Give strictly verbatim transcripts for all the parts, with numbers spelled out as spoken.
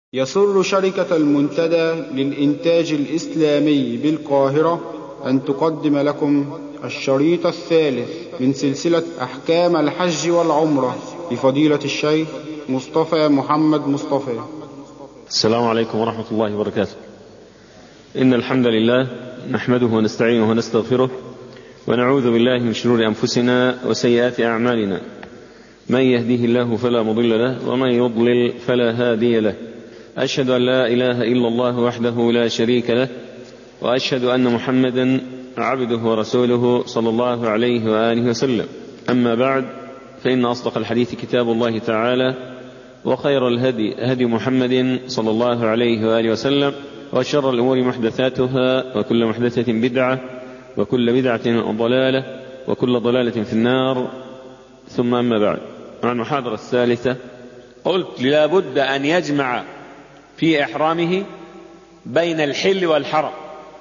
يسر شركة المنتدى للإنتاج الإسلامي بالقاهرة أن تقدم لكم الشريط الثالث من سلسلة أحكام الحج والعمرة لفضيلة الشيخ مصطفى محمد مصطفى. السلام عليكم ورحمة الله وبركاته. إن الحمد لله نحمده ونستعينه ونستغفره ونعوذ بالله من شرور أنفسنا وسيئات أعمالنا، من يهديه الله فلا مضل له ومن يضلل فلا هادي له. أشهد أن لا إله إلا الله وحده لا شريك له، وأشهد أن محمدا عبده ورسوله صلى الله عليه وآله وسلم. أما بعد، فإن أصدق الحديث كتاب الله تعالى، وخير الهدي هدي محمد صلى الله عليه وآله وسلم، وشر الأمور محدثاتها، وكل محدثة بدعة، وكل بدعة ضلالة، وكل ضلالة في النار. ثم أما بعد، مع المحاضرة الثالثة قلت لا بد أن يجمع في إحرامه بين الحل والحرم.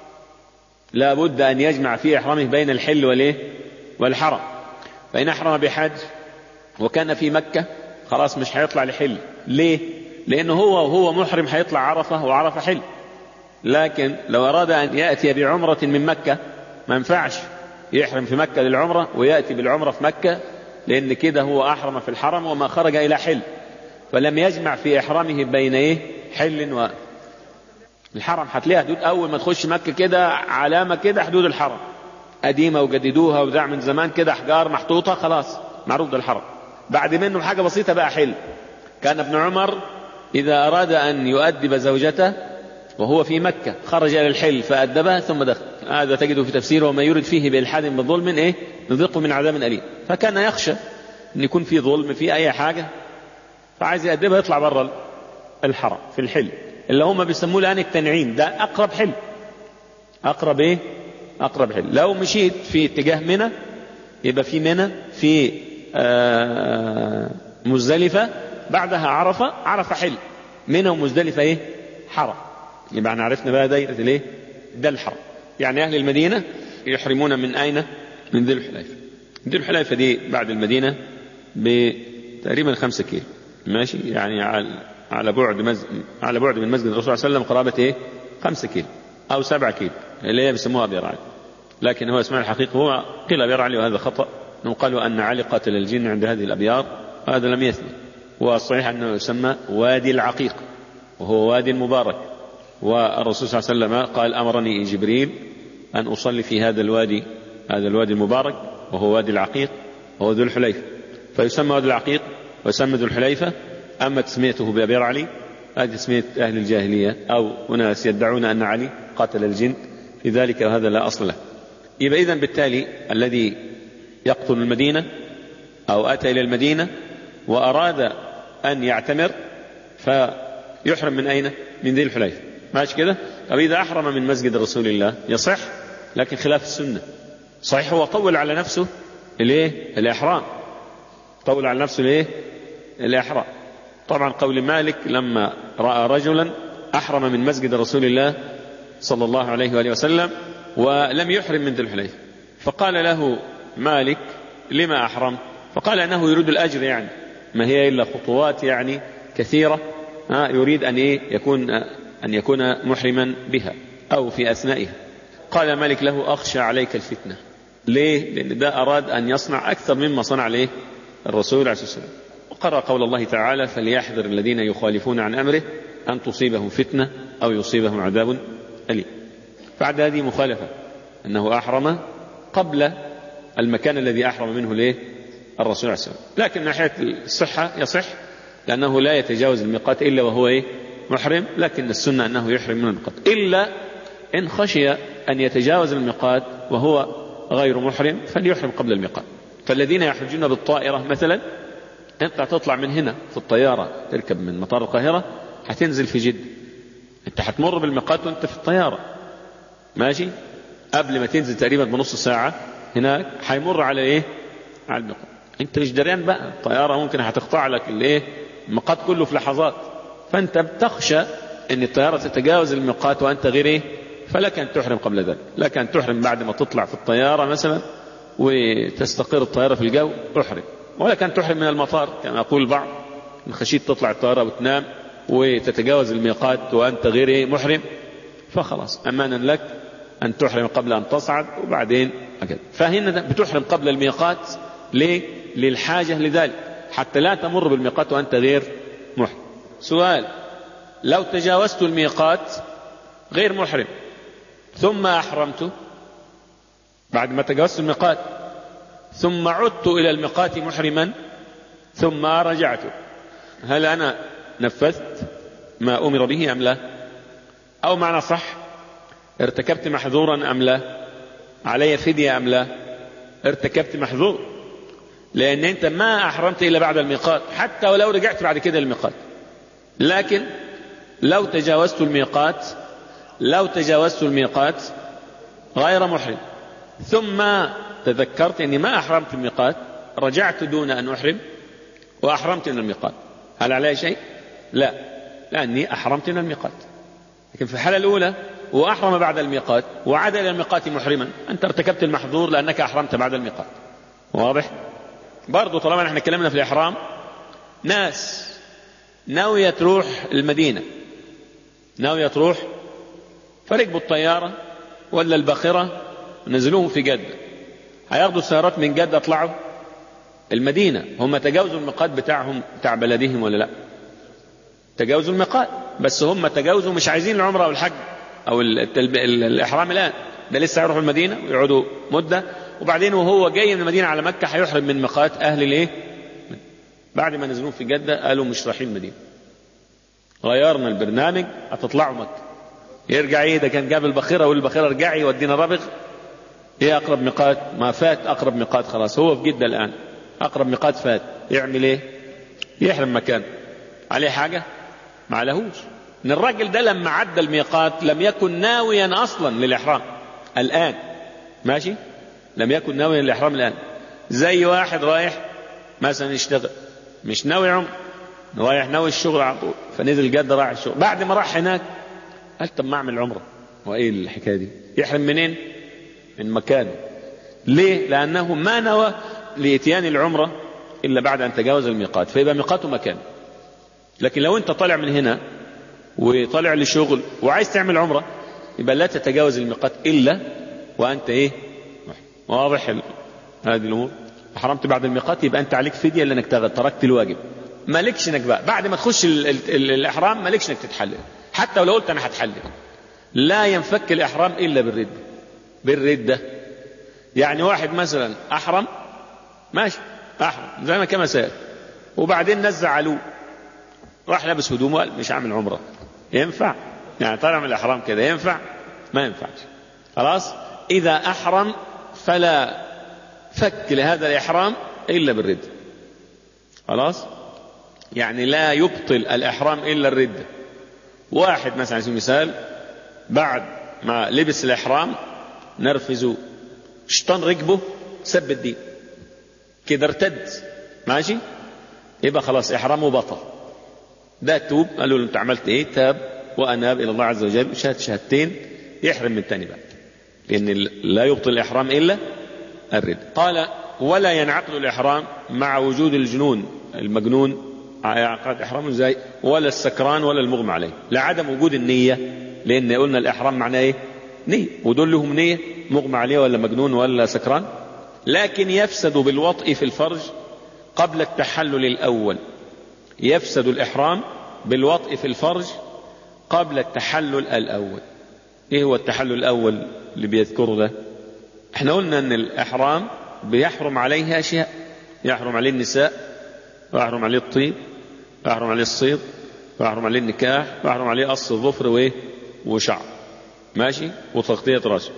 لا بد أن يجمع في إحرامه بين الحل والإيه والحرم. فإن أحرم بحج وكان في مكة خلاص مش هيطلع لحل. ليه؟ لأنه هو وهو محرم هيطلع عرفة، وعرفة حل. لكن لو أراد أن يأتي بعمرة من مكة ما ينفعش يحرم في مكة للعمرة ويأتي بالعمرة في مكة، لأن كده هو أحرم في الحرم وما خرج إلى حل، فلم يجمع في إحرامه بين إيه حل والحرم. هتلاقيها حدود أول ما تخش مكة كده علامة كده حدود الحرم قديمة وجددوها وده من زمان كده أحجار محطوطة، خلاص معروف ده الحرم. بعد منه حاجة بسيطة بقى حل. كان ابن عمر إذا أراد أن يؤدب زوجته وهو في مكة خرج إلى الحل فأدبها ثم دخل. هذا تجده في تفسيره: وما يرد فيه بإلحاد بالظلم إيه نذقه من عذاب أليم. فكان يخشى أن يكون في ظلم في أي حاجة، فعايز يأدبها يطلع برا الحرم في الحل اللي هم بيسموه الآن التنعيم. ده أقرب حل، أقرب إيه أقرب حل. لو مشيت في اتجاه منى يبقى في منى، في آه مزدلفة، بعدها عرفة، عرفة حل، منى ومزدلفة إيه حرم. يبقى احنا عرفنا بقى دايرة الإيه ده الحرم. يعني أهل المدينة يحرمون من أين؟ من ذي الحليفة. ذي الحليفة دي بعد المدينة بتقريبا خمسة كيلو ماشي، يعني على بعد مز... على بعد من مسجد الرسول صلى الله عليه وسلم قرابة ايه خمسة كيلو او سبعة كيلو، اللي هي بيسموها أبيار علي، لكن هو اسمها الحقيقي هو قيل أبيار علي، وهذا خطأ. قالوا أن علي قاتل الجن عند هذه الأبيار، وهذا لم يثبت. والصحيح أنه يسمى وادي العقيق، وهو وادي مبارك. والرسول صلى الله عليه وسلم قال: أمرني جبريل أن أصلي في هذا الوادي، هذا الوادي المبارك، وهو وادي العقيق، وهو ذو الحليفة. فيسمى وادي العقيق ويسمى ذو الحليفة. أما تسميته بأبيار علي هذه تسمية أهل الجاهلية، أو أناس يدعون أن علي قاتل الجن في ذلك، وهذا لا أصل له. يبقى إذن بالتالي الذي يقتل المدينة أو أتى إلى المدينة وأراد أن يعتمر فيحرم من أين؟ من ذي الحليفة، ماشي كده. طب إذا أحرم من مسجد رسول الله يصح، لكن خلاف السنة. صحيح هو طول على نفسه الإيه الإحرام، طول على نفسه الإيه الإحرام. طبعا قول مالك لما رأى رجلا أحرم من مسجد رسول الله صلى الله عليه وآله وسلم ولم يحرم من ذي الحليفة، فقال له مالك: لما أحرم؟ فقال أنه يريد الأجر، يعني ما هي إلا خطوات يعني كثيرة، يريد أن يكون أن يكون محرما بها أو في أثنائها. قال مالك له: أخشى عليك الفتنة. ليه؟ لأن ده أراد أن يصنع أكثر مما صنع عليه الرسول عليه الصلاة والسلام. وقرأ قول الله تعالى: فليحذر الذين يخالفون عن أمره أن تصيبهم فتنة أو يصيبهم عذاب أليم. بعد هذه مخالفة أنه أحرم قبل المكان الذي أحرم منه ليه الرسول عليه الصلاة والسلام. لكن من ناحية الصحة يصح، لأنه لا يتجاوز الميقات إلا وهو إيه محرم، لكن السنة أنه يحرم من الميقات، إلا إن خشي أن يتجاوز الميقات وهو غير محرم فليحرم قبل الميقات. فالذين يحجون بالطائرة مثلا، أنت هتطلع من هنا في الطيارة، تركب من مطار القاهرة هتنزل في جدة، أنت هتمر بالميقات وأنت في الطيارة ماشي، قبل ما تنزل تقريبا بنص ساعة هناك هيمر على إيه على الميقات. أنت مش دريان بقى، الطيارة ممكن هتقطع لك الإيه الميقات كله في لحظات، فأنت بتخشى أن الطيارة تتجاوز الميقات وأنت غير إيه، فلك أن تحرم قبل ذلك. لك أن تحرم بعد ما تطلع في الطيارة مثلا وتستقر الطيارة في الجو احرم، ولك أن تحرم من المطار كما يقول البعض، إن خشيت تطلع الطيارة وتنام وتتجاوز الميقات وأنت غير محرم، فخلاص أمانا لك أن تحرم قبل أن تصعد وبعدين أكد. فهنا بتحرم قبل الميقات ليه؟ للحاجة لذلك، حتى لا تمر بالميقات وأنت غير محرم. سؤال: لو تجاوزت الميقات غير محرم ثم أحرمت بعد ما تجاوزت الميقات ثم عدت إلى الميقات محرما ثم رجعت، هل أنا نفذت ما أمر به أم لا؟ أو معنى صح ارتكبت محظورا أم لا؟ علي فدية أم لا؟ ارتكبت محظور، لأن أنت ما أحرمت إلا بعد الميقات حتى ولو رجعت بعد كده الميقات. لكن لو تجاوزت الميقات لو تجاوزت الميقات غير محرم ثم تذكرت أني ما أحرمت الميقات، رجعت دون أن أحرم وأحرمت من الميقات، هل علي شيء؟ لا، لأني أحرمت من الميقات. لكن في الحالة الأولى وأحرم بعد الميقات وعاد إلى الميقات محرما، أنت ارتكبت المحظور لأنك أحرمت بعد الميقات. واضح؟ برضو طالما نحن كلامنا في الإحرام، ناس ناوية تروح المدينة، ناوية تروح، فركبوا الطيارة ولا الباخرة نزلوهم في جدة، هياخدوا السيارات من جدة يطلعوا المدينة، هم تجاوزوا الميقات بتاعهم بتاع بلدهم ولا لا؟ تجاوزوا الميقات، بس هم تجاوزوا مش عايزين العمرة أو الحج أو التلب... الإحرام الآن، ده لسه هيروحوا المدينة ويقعدوا مدة، وبعدين وهو جاي من المدينة على مكة هيحرم من ميقات أهل الإيه؟ بعد ما نزلون في جدة قالوا مش رايحين المدينة، غيرنا البرنامج، هتطلعوا مكة. يرجع ايه؟ ده كان جاب البخيرة والبخيرة ارجعي ودينا رابغ، ايه أقرب ميقات؟ ما فات أقرب ميقات، خلاص هو في جدة الآن، أقرب ميقات فات، يعمل ايه؟ يحرم مكان. عليه حاجة؟ ما عليهوش. ان الراجل ده لما عدى الميقات لم يكن ناويا أصلا للإحرام الآن، ماشي؟ لم يكن ناويا للإحرام الآن. زي واحد رايح مثلا يشتغل مش ناوي عمر، رايح ناوي الشغل على طول، فنزل جدة راح الشغل، بعد ما راح هناك قال طب ما اعمل عمره، وايه الحكايه دي؟ يحرم منين؟ من مكانه. ليه؟ لانه ما نوى لاتيان العمره الا بعد ان تجاوز الميقات، فيبقى ميقاته مكان. لكن لو انت طالع من هنا وطالع لشغل وعايز تعمل عمره، يبقى لا تتجاوز الميقات الا وانت ايه؟ واضح هذه الامور. حرمت بعد الميقات يبقى انت عليك فديه لانك تركت الواجب، مالكش انك بقى بعد ما تخش ال ال ال الاحرام مالكش انك تتحلل، حتى ولو قلت انا هتحلل. لا ينفك الاحرام الا بالرده. بالرده يعني واحد مثلا احرم، ماشي احرم زي ما كما سأل، وبعدين نزع علوه راح لابس هدومه وقال مش هعمل عمره، ينفع؟ يعني طالع من الاحرام كده ينفع؟ ما ينفعش. خلاص، اذا احرم فلا فك لهذا الإحرام إلا بالردة. خلاص، يعني لا يبطل الإحرام إلا الردة. واحد مثلا على سبيل المثال بعد ما لبس الإحرام نرفزه شيطان ركبه سب الدين كده ارتد، ماشي، يبقى خلاص إحرامه بطل. ده توب، قالوا له انت عملت ايه؟ تاب وأناب إلى الله عز وجل، شهد شهدتين، يحرم من تاني بقى، لأن لا يبطل الإحرام إلا الرد. قال ولا ينعقد الإحرام مع وجود الجنون، المجنون يعقد إحرامه ازاي؟ ولا السكران ولا المغمى عليه، لعدم وجود النية، لأن قلنا الإحرام معناه ايه؟ نية، ودول لهم نية، مغمى عليه ولا مجنون ولا سكران. لكن يفسد بالوطء في الفرج قبل التحلل الأول، يفسد الإحرام بالوطء في الفرج قبل التحلل الأول. ايه هو التحلل الأول اللي بيذكره ده؟ احنا قلنا ان الإحرام بيحرم عليه أشياء، يحرم عليه النساء، ويحرم عليه الطيب، ويحرم عليه الصيد، ويحرم عليه النكاح، ويحرم عليه قص الظفر وايه وشعر، ماشي، وتغطية راسه.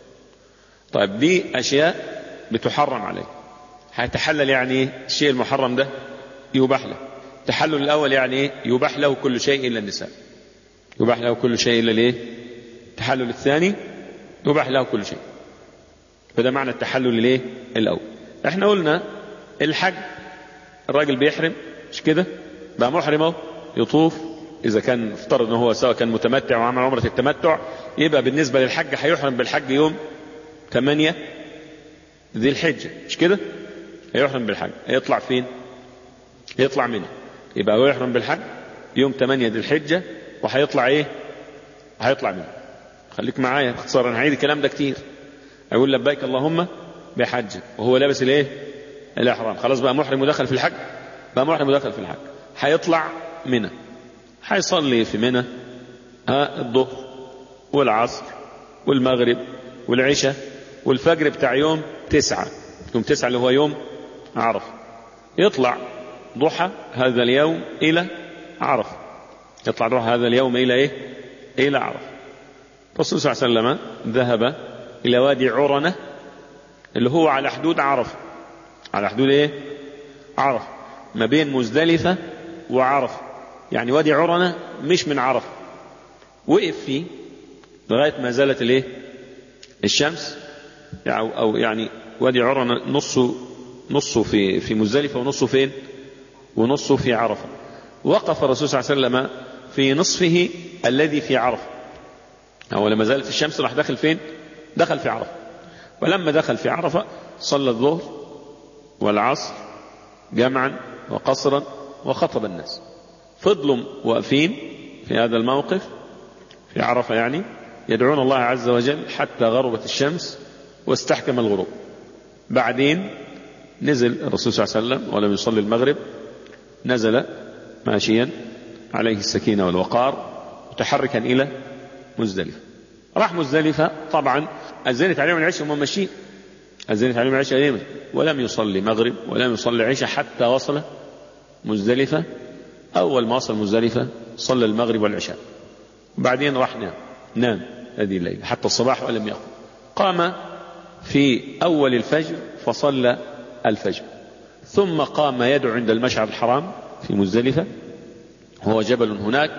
طيب دي أشياء بتحرم عليه، هيتحلل يعني ايه؟ الشيء المحرم ده يباح له. التحلل الأول يعني ايه؟ يباح له كل شيء إلا النساء، يباح له كل شيء إلا الايه؟ التحلل الثاني يباح له كل شيء، فده معنى التحلل الايه؟ الأول. احنا قلنا الحج الراجل بيحرم، مش كده؟ بقى محرم اهو، يطوف، إذا كان افترض أنه هو سواء كان متمتع وعمل عمرة التمتع، يبقى بالنسبة للحج هيحرم بالحج يوم ثمانية ذي الحجة، مش كده؟ هيحرم بالحج، هيطلع فين؟ يطلع منه، يبقى هو يحرم بالحج يوم ثمانية ذي الحجة، وهيطلع ايه؟ هيطلع منه. خليك معايا باختصار، انا هعيد الكلام ده كتير. اقول لبيك اللهم بحج وهو لابس الايه؟ الاحرام، خلاص بقى محرم ودخل في الحج، بقى محرم ودخل في الحج. هيطلع منى، هيصلي في منى ها الظهر والعصر والمغرب والعشاء والفجر بتاع يوم تسعة، يوم تسعة اللي هو يوم عرفة. يطلع ضحى هذا اليوم إلى عرفة، يطلع ضحى هذا اليوم إلى إيه؟ إلى عرفة. الرسول صلى الله عليه وسلم ذهب إلى وادي عرنة اللي هو على حدود عرفة، على حدود إيه؟ عرفة، ما بين مزدلفة وعرفة. يعني وادي عرنة مش من عرفة. وقف فيه لغاية ما زالت الايه؟ الشمس، أو يعني وادي عرنة نصه نصه في في مزدلفة ونصه فين؟ ونصه في عرفة. وقف الرسول صلى الله عليه وسلم في نصفه الذي في عرفة. أو لما زالت الشمس راح دخل فين؟ دخل في عرفة. ولما دخل في عرفة صلى الظهر والعصر جمعا وقصرا وخطب الناس. فضلوا واقفين في هذا الموقف في عرفة يعني يدعون الله عز وجل حتى غربت الشمس واستحكم الغروب. بعدين نزل الرسول صلى الله عليه وسلم ولم يصلي المغرب، نزل ماشيا عليه السكينة والوقار متحركا إلى مزدلفة. راح مزدلفة، طبعا أذنت عليهم العشاء وهم ماشيين، أذنت عليهم العشاء أيضا، ولم يصلي مغرب ولم يصلي عشاء حتى وصل مزدلفة. أول ما وصل مزدلفة صلى المغرب والعشاء، بعدين راح نام نام هذه الليلة حتى الصباح ولم يقم. قام في أول الفجر فصلى الفجر، ثم قام يدعو عند المشعر الحرام في مزدلفة، هو جبل هناك،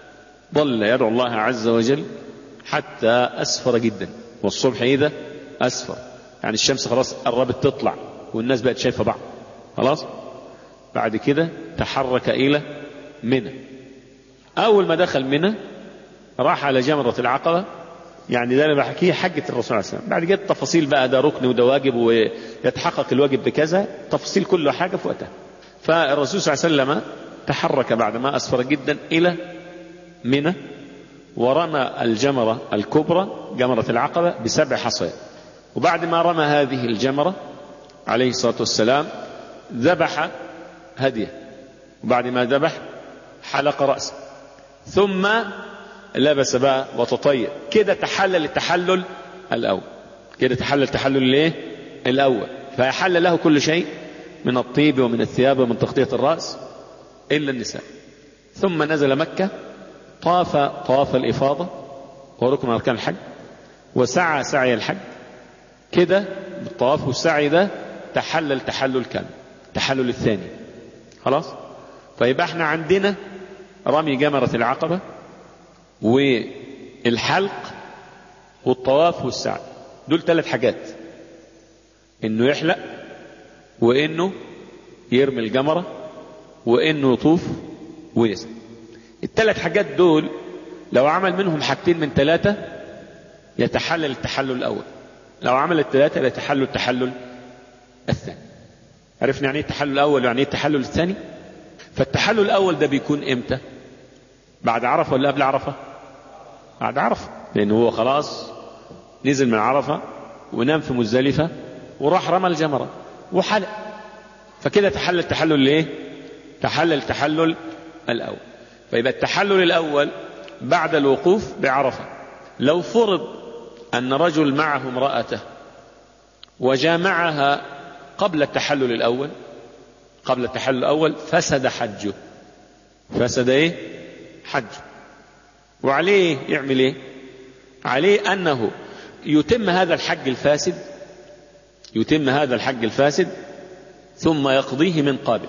ظل يدعو الله عز وجل حتى أسفر جدا. والصبح إذا أسفر يعني الشمس خلاص قربت تطلع والناس بقت شايفة بعض خلاص. بعد كده تحرك إلى منى. أول ما دخل منى راح على جمرة العقبة، يعني ده اللي بحكيه حجة الرسول صلى الله عليه وسلم. بعد كده التفاصيل بقى، ده ركن وده واجب ويتحقق الواجب بكذا، تفاصيل كل حاجة في وقتها. فالرسول صلى الله عليه وسلم تحرك بعد ما أسفر جدا إلى منى، ورمى الجمرة الكبرى جمرة العقبة بسبع حصيات. وبعد ما رمى هذه الجمرة عليه الصلاة والسلام ذبح هديه، وبعد ما ذبح حلق رأسه، ثم لبس بقى وتطيب. كده تحلل التحلل الأول، كده تحلل التحلل ليه الأول، فيحل له كل شيء من الطيب ومن الثياب ومن تغطية الرأس إلا النساء. ثم نزل مكة، طاف طواف الإفاضة وركن أركان الحج، وسعى سعي الحج. كده بالطواف والسعي ده تحلل تحلل كامل، تحلل الثاني خلاص. فيبقى احنا عندنا رمي جمرة العقبة والحلق والطواف والسعي، دول ثلاث حاجات: انه يحلق، وانه يرمي الجمرة، وانه يطوف ويسعى. الثلاث حاجات دول لو عمل منهم حاجتين من ثلاثة يتحلل التحلل الأول، لو عمل الثلاثة يتحلل التحلل الثاني. عرفنا يعني ايه التحلل الأول ويعني ايه التحلل الثاني؟ فالتحلل الأول ده بيكون امتى؟ بعد عرفة ولا قبل عرفة؟ بعد عرفة، لأنه هو خلاص نزل من عرفة ونام في مزدلفة وراح رمى الجمرة وحلق، فكده تحلل التحلل ليه؟ تحلل التحلل الأول. فيبقى التحلل الأول بعد الوقوف بعرفة. لو فرض أن رجل معه امرأته وجامعها قبل التحلل الأول، قبل التحلل الأول فسد حجه، فسد ايه؟ حج. وعليه يعمل ايه؟ عليه أنه يتم هذا الحج الفاسد، يتم هذا الحج الفاسد ثم يقضيه من قابل،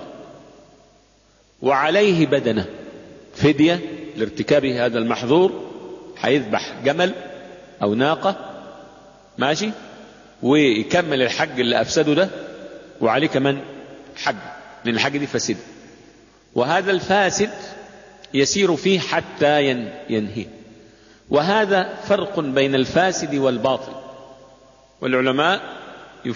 وعليه بدنه فدية لارتكابه هذا المحظور، هيذبح جمل أو ناقة ماشي، ويكمل الحج اللي أفسده ده، وعليه كمان حج من الحج دي فاسد، وهذا الفاسد يسير فيه حتى ينهي. وهذا فرق بين الفاسد والباطل، والعلماء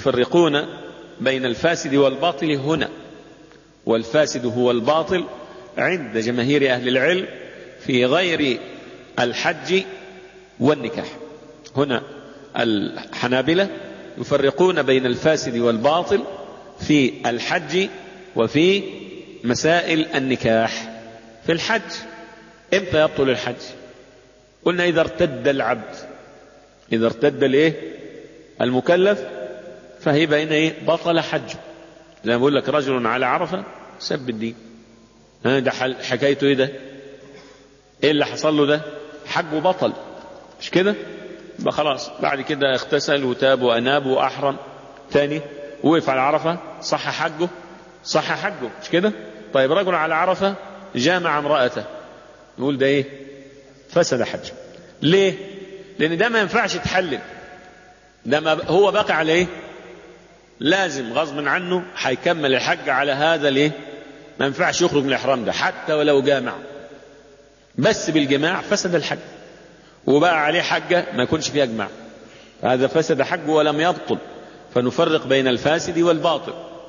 يفرقون بين الفاسد والباطل هنا. والفاسد هو الباطل عند جماهير أهل العلم في غير الحج والنكاح. هنا الحنابلة يفرقون بين الفاسد والباطل في الحج وفي مسائل النكاح. في الحج امتى يبطل الحج؟ قلنا إذا ارتد العبد، إذا ارتد الايه المكلف فهي بين ايه بطل حجه. لما بقول لك رجل على عرفة سب الدين، ها ده حكايته ايه؟ ده ايه اللي حصل له؟ ده حجه بطل، مش كده؟ يبقى خلاص بعد كده اغتسل وتاب واناب واحرم ثاني وقف على عرفة، صح حجه؟ صح حجه، مش كده؟ طيب رجل على عرفة جامع امرأته، نقول ده ايه؟ فسد حجه. ليه؟ لان ده ما ينفعش يتحلل، ده ما هو باقي على ايه؟ لازم غصب عنه هيكمل الحج على هذا الايه؟ ما ينفعش يخرج من الاحرام ده حتى ولو جامع، بس بالجماع فسد الحج، وبقى عليه حجه ما يكونش فيها جماع، هذا فسد حجه ولم يبطل. فنفرق بين الفاسد والباطل.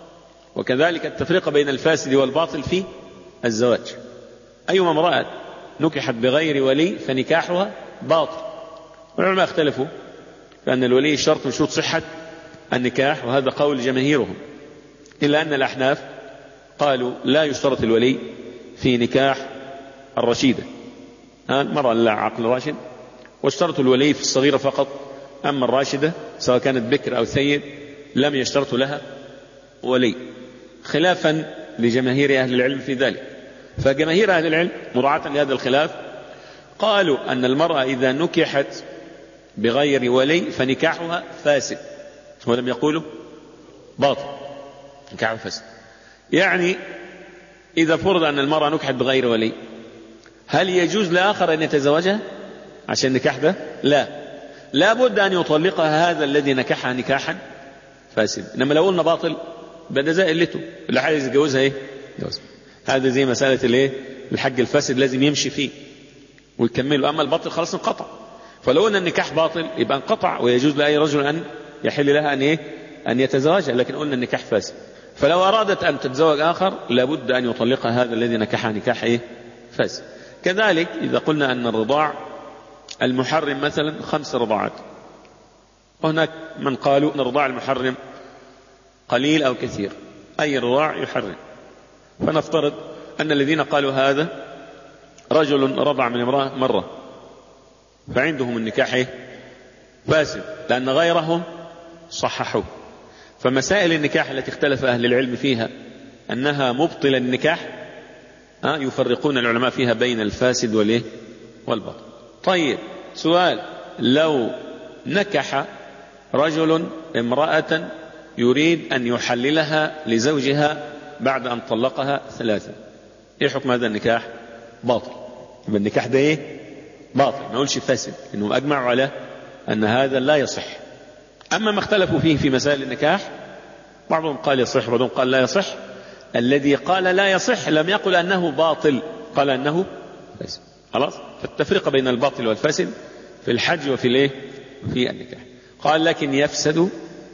وكذلك التفريق بين الفاسد والباطل في الزواج. أيما امرأة نكحت بغير ولي فنكاحها باطل. والعلماء اختلفوا فأن الولي شرط من شروط صحة النكاح، وهذا قول جماهيرهم، إلا أن الأحناف قالوا لا يشترط الولي في نكاح الرشيدة، المرأة لا عقل راشد، واشترطوا الولي في الصغيرة فقط. أما الراشدة سواء كانت بكر أو سيد لم يشترطوا لها ولي، خلافا لجماهير أهل العلم في ذلك. فجماهير أهل العلم مراعاة لهذا الخلاف قالوا أن المرأة إذا نكحت بغير ولي فنكاحها فاسد، ولم يقولوا باطل، نكاحها فاسد. يعني إذا فرض أن المرأة نكحت بغير ولي، هل يجوز لآخر أن يتزوجها عشان النكاح ده؟ لا، لا بد أن يطلقها هذا الذي نكحها نكاحا فاسد. إنما لو قلنا باطل بدأ زي قلته، اللي عايز يتجوزها إيه؟ جوز. هذا زي مسألة الإيه؟ الحج الفاسد لازم يمشي فيه ويكمله، أما الباطل خلاص انقطع. فلو قلنا النكاح باطل يبقى انقطع، ويجوز لأي رجل أن يحل لها أن إيه؟ أن يتزوجها، لكن قلنا النكاح فاسد. فلو أرادت أن تتزوج آخر لابد أن يطلقها هذا الذي نكحها نكاح إيه؟ فاسد. كذلك إذا قلنا أن الرضاع المحرم مثلا خمس رضاعات، وهناك من قالوا أن الرضاع المحرم قليل أو كثير، أي رضاع يحرم. فنفترض أن الذين قالوا هذا رجل رضع من امرأة مرة فعندهم النكاح فاسد، لأن غيرهم صححوه. فمسائل النكاح التي اختلف أهل العلم فيها أنها مبطل النكاح يفرقون العلماء فيها بين الفاسد والإيه؟ والباطل. طيب سؤال، لو نكح رجل امرأة يريد أن يحللها لزوجها بعد أن طلقها ثلاثة، إيه حكم هذا النكاح؟ باطل. يبقى النكاح ده إيه؟ باطل، ما نقولش فاسد، إنهم أجمعوا على أن هذا لا يصح. أما ما اختلفوا فيه في مسائل النكاح، بعضهم قال يصح وبعضهم قال لا يصح. الذي قال لا يصح لم يقل أنه باطل، قال أنه فاسد. خلاص، فالتفريق بين الباطل والفاسد في الحج وفي الايه؟ في النكاح. قال لكن يفسد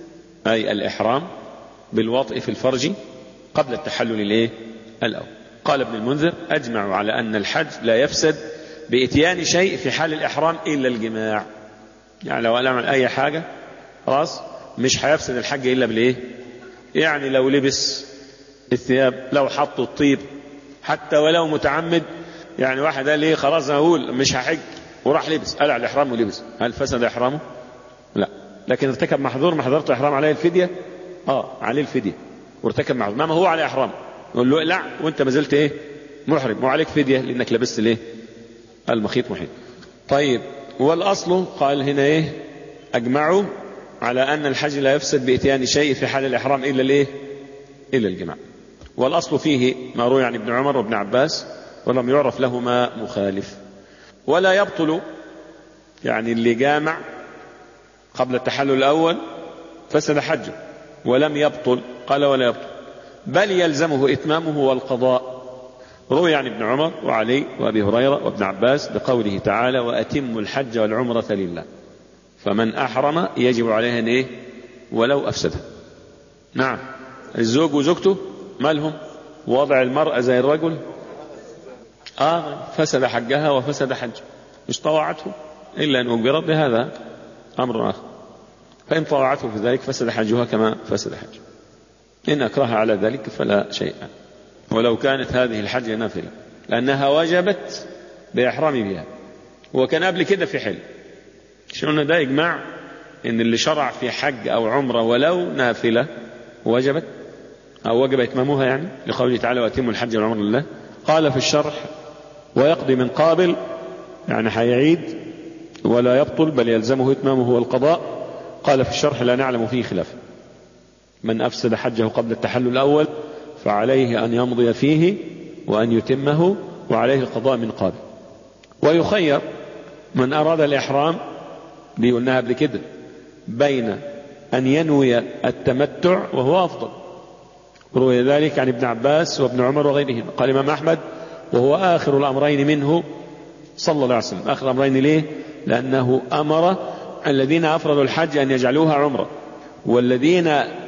أي الإحرام بالوطء في الفرج قبل التحلل الايه؟ الأول. قال ابن المنذر أجمعوا على أن الحج لا يفسد بإتيان شيء في حال الإحرام إلا الجماع. يعني لو أعمل أي حاجة خلاص مش هيفسد الحج إلا بالإيه؟ يعني لو لبس الثياب، لو حطوا الطيب، حتى ولو متعمد. يعني واحد قال لي خلاص أنا أقول مش هحج وراح لبس، قلع الإحرام ولبس، هل فسد إحرامه؟ لا. لكن ارتكب محظور، محظورته إحرام عليه الفدية؟ آه عليه الفدية، وارتكب محظور، ما هو عليه إحرام نقول له اقلع وانت ما زلت ايه؟ محرم، وعليك فدية لأنك لبست الايه؟ المخيط محيط. طيب والأصل قال هنا ايه؟ أجمعوا على أن الحج لا يفسد بإتيان شيء في حال الإحرام إلا الايه؟ إلا الجماع. والأصل فيه ما روي عن ابن عمر وابن عباس ولم يعرف لهما مخالف. ولا يبطل، يعني اللي جامع قبل التحلل الأول فسد حجه، ولم يبطل، قال ولا يبطل، بل يلزمه إتمامه والقضاء. روي عن ابن عمر وعلي وأبي هريرة وابن عباس بقوله تعالى وأتموا الحج والعمرة لله، فمن أحرم يجب عليه أن إيه؟ ولو أفسده. نعم، الزوج وزوجته مالهم؟ وضع المرأة زي الرجل آه فسد حجها وفسد حج، مش طوعته إلا أن أجبرت بهذا أمر آخر. فإن طوعته في ذلك فسد حجها كما فسد حج. إن أكرهها على ذلك فلا شيء، ولو كانت هذه الحج نافلة لأنها وجبت بإحرام بها، وكان قبل كده في حل. شلون ده إجماع إن اللي شرع في حج أو عمرة ولو نافلة وجبت أو وجب إتمامها، يعني لقوله تعالى وأتموا الحج والعمرة لله. قال في الشرح ويقضي من قابل، يعني هيعيد ولا يبطل بل يلزمه إتمامه والقضاء. قال في الشرح لا نعلم فيه خلاف، من أفسد حجه قبل التحلل الأول فعليه أن يمضي فيه وأن يتمه وعليه القضاء من قابل. ويخير من أراد الإحرام، دي قلناها قبل كده، بين أن ينوي التمتع وهو أفضل، روي ذلك عن ابن عباس وابن عمر وغيرهم. قال الإمام أحمد وهو آخر الأمرين منه صلى الله عليه وسلم. آخر الأمرين ليه؟ لأنه أمر الذين أفردوا الحج أن يجعلوها عمرة، والذين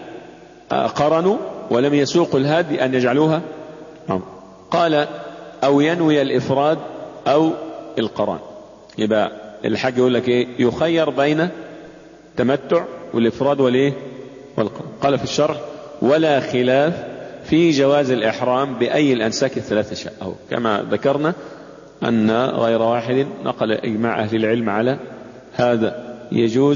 قرنوا ولم يسوقوا الهدي أن يجعلوها عمرة. قال أو ينوي الإفراد أو القران. يبقى الحج يقول لك إيه؟ يخير بين تمتع والإفراد والإيه والقران. قال في الشرح ولا خلاف في جواز الإحرام بأي الأنساك الثلاثة شاء، أو كما ذكرنا أن غير واحد نقل إجماع أهل العلم على هذا، يجوز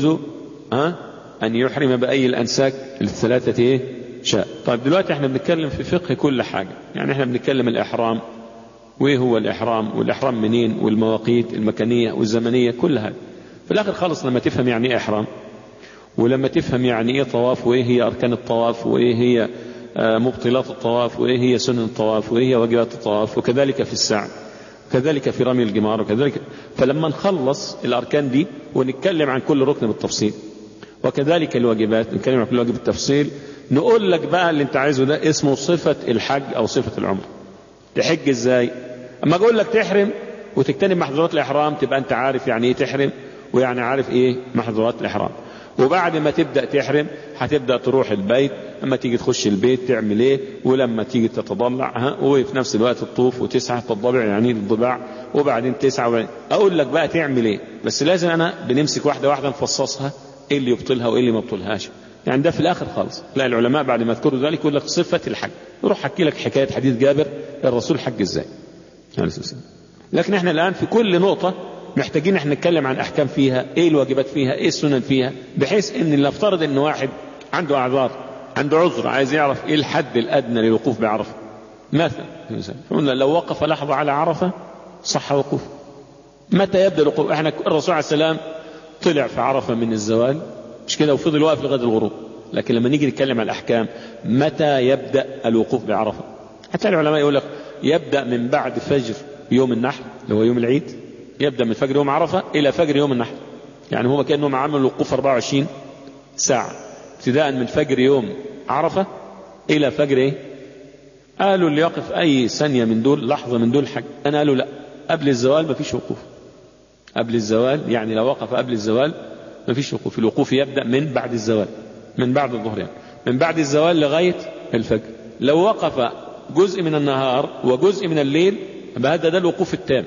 أن يحرم بأي الأنساك الثلاثة إيه شاء. طيب دلوقتي احنا بنتكلم في فقه كل حاجة، يعني احنا بنتكلم الإحرام وإيه هو الإحرام، والإحرام منين، والمواقيت المكانية والزمنية، كل هذا في الآخر خالص لما تفهم يعني إيه إحرام، ولما تفهم يعني إيه طواف، وإيه هي أركان الطواف، وإيه هي مبطلات الطواف، وإيه هي سنن الطواف، وإيه هي واجبات الطواف، وكذلك في السعي، وكذلك في رمي الجمار، وكذلك. فلما نخلص الأركان دي ونتكلم عن كل ركن بالتفصيل، وكذلك الواجبات نتكلم عن كل واجب بالتفصيل، نقول لك بقى اللي انت عايزه ده اسمه صفة الحج أو صفة العمر. تحج ازاي؟ اما اقول لك تحرم وتجتنب محظورات الإحرام، تبقى انت عارف يعني ايه تحرم، ويعني عارف ايه محظورات الإحرام. وبعد ما تبدأ تحرم هتبدأ تروح البيت، اما تيجي تخش البيت تعمل ايه، ولما تيجي تتضلع ها، وفي نفس الوقت تطوف وتسعى تضلع، يعني الضباع، وبعدين تسعى وبعدين. اقول لك بقى تعمل ايه، بس لازم انا بنمسك واحدة واحدة نفصصها، ايه اللي يبطلها وايه اللي ما يبطلهاش. يعني ده في الاخر خالص. لا، العلماء بعد ما يذكروا ذلك يقول لك صفة الحج، يروح حكي لك حكاية حديث جابر الرسول حج ازاي. لكن احنا الان في كل نقطة محتاجين احنا نتكلم عن احكام فيها، ايه الواجبات فيها، ايه السنن فيها، بحيث ان نفترض ان واحد عنده اعذار، عنده عذر، عايز يعرف ايه الحد الادنى للوقوف بعرفة مثلا. فقلنا لو وقف لحظة على عرفة صح وقوف. متى يبدأ الوقوف؟ احنا الرسول عليه السلام طلع في عرفة من الزوال، مش كده، وفضل واقف لغاية الغروب. لكن لما نيجي نتكلم عن الأحكام، متى يبدأ الوقوف بعرفة؟ حتى العلماء يقول لك يبدأ من بعد فجر يوم النحر اللي هو يوم العيد، يبدأ من فجر يوم عرفة إلى فجر يوم النحر. يعني هو كأنهم عملوا الوقوف أربعة وعشرين ساعة، ابتداء من فجر يوم عرفة إلى فجر إيه؟ قالوا اللي يقف أي ثانية من دول، لحظة من دول حج. أنا قالوا لا، قبل الزوال ما فيش وقوف. قبل الزوال يعني لو وقف قبل الزوال ما فيش وقوف. الوقوف يبدأ من بعد الزوال، من بعد الظهر، يعني من بعد الزوال لغاية الفجر. لو وقف جزء من النهار وجزء من الليل بهذا ده الوقوف التام.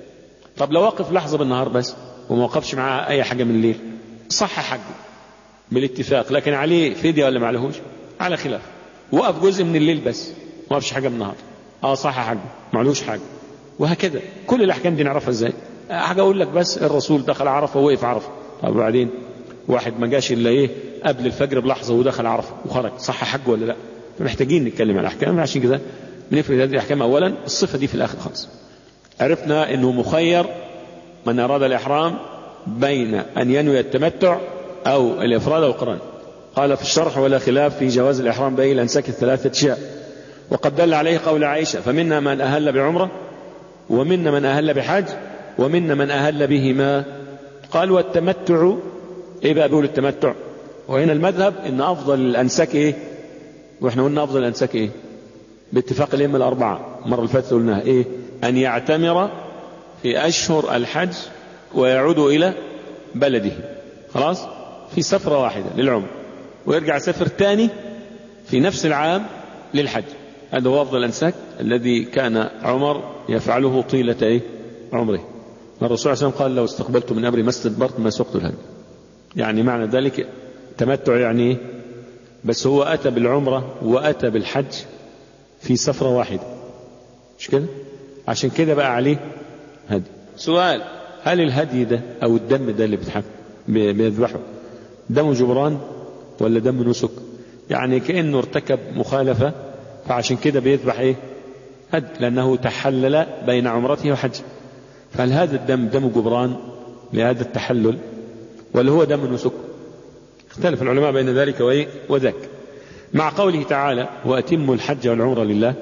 طب لو وقف لحظة بالنهار بس وما وقفش معاه أي حاجة من الليل، صح حجه بالاتفاق، لكن عليه فدية ولا ما عليهوش؟ على خلاف. وقف جزء من الليل بس ما وقفش حاجة من النهار، اه صح حجه، ما عليهوش حاجة. وهكذا كل الأحكام دي نعرفها ازاي؟ حاجة أقول لك بس الرسول دخل عرفة ووقف عرفة، طب بعدين واحد ما جاش إلا إيه قبل الفجر بلحظة ودخل عرفة وخرج، صح حج ولا لا؟ فمحتاجين نتكلم عن الأحكام، عشان كده بنفرد هذه الأحكام. أولا الصفة دي في الآخر خالص. عرفنا أنه مخير من أراد الإحرام بين أن ينوي التمتع أو الإفراد أو القران. قال في الشرح ولا خلاف في جواز الإحرام بين الأنساك الثلاثة أشياء، وقد دل عليه قول عائشة فمنا من أهل بعمرة ومنا من أهل بحج ومنا من أهل بهما. قال والتمتع إيه بقى؟ بيقول التمتع، وهنا المذهب إن أفضل الأنساك إيه؟ وإحنا قلنا أفضل الأنساك إيه باتفاق الأئمة الأربعة المرة اللي فاتت قلناها إيه؟ أن يعتمر في أشهر الحج ويعود إلى بلده، خلاص، في سفرة واحدة للعمر، ويرجع سفر تاني في نفس العام للحج. هذا هو أفضل الأنساك الذي كان عمر يفعله طيلة إيه؟ عمره. الرسول صلى الله عليه وسلم قال لو استقبلت من أمري ما استدبرت ما سقت الهدي. يعني معنى ذلك تمتع يعني إيه؟ بس هو أتى بالعمرة وأتى بالحج في سفرة واحدة، مش كده؟ عشان كده بقى عليه هدي. سؤال: هل الهدي ده أو الدم ده اللي بيذبحه دم جبران ولا دم نسك؟ يعني كأنه ارتكب مخالفة فعشان كده بيذبح ايه؟ هدي، لأنه تحلل بين عمرته وحجه. فهل هذا الدم دم جبران لهذا التحلل ولا هو دم نسك؟ اختلف العلماء بين ذلك وايه وذاك. مع قوله تعالى: وأتموا الحج والعمرة لله،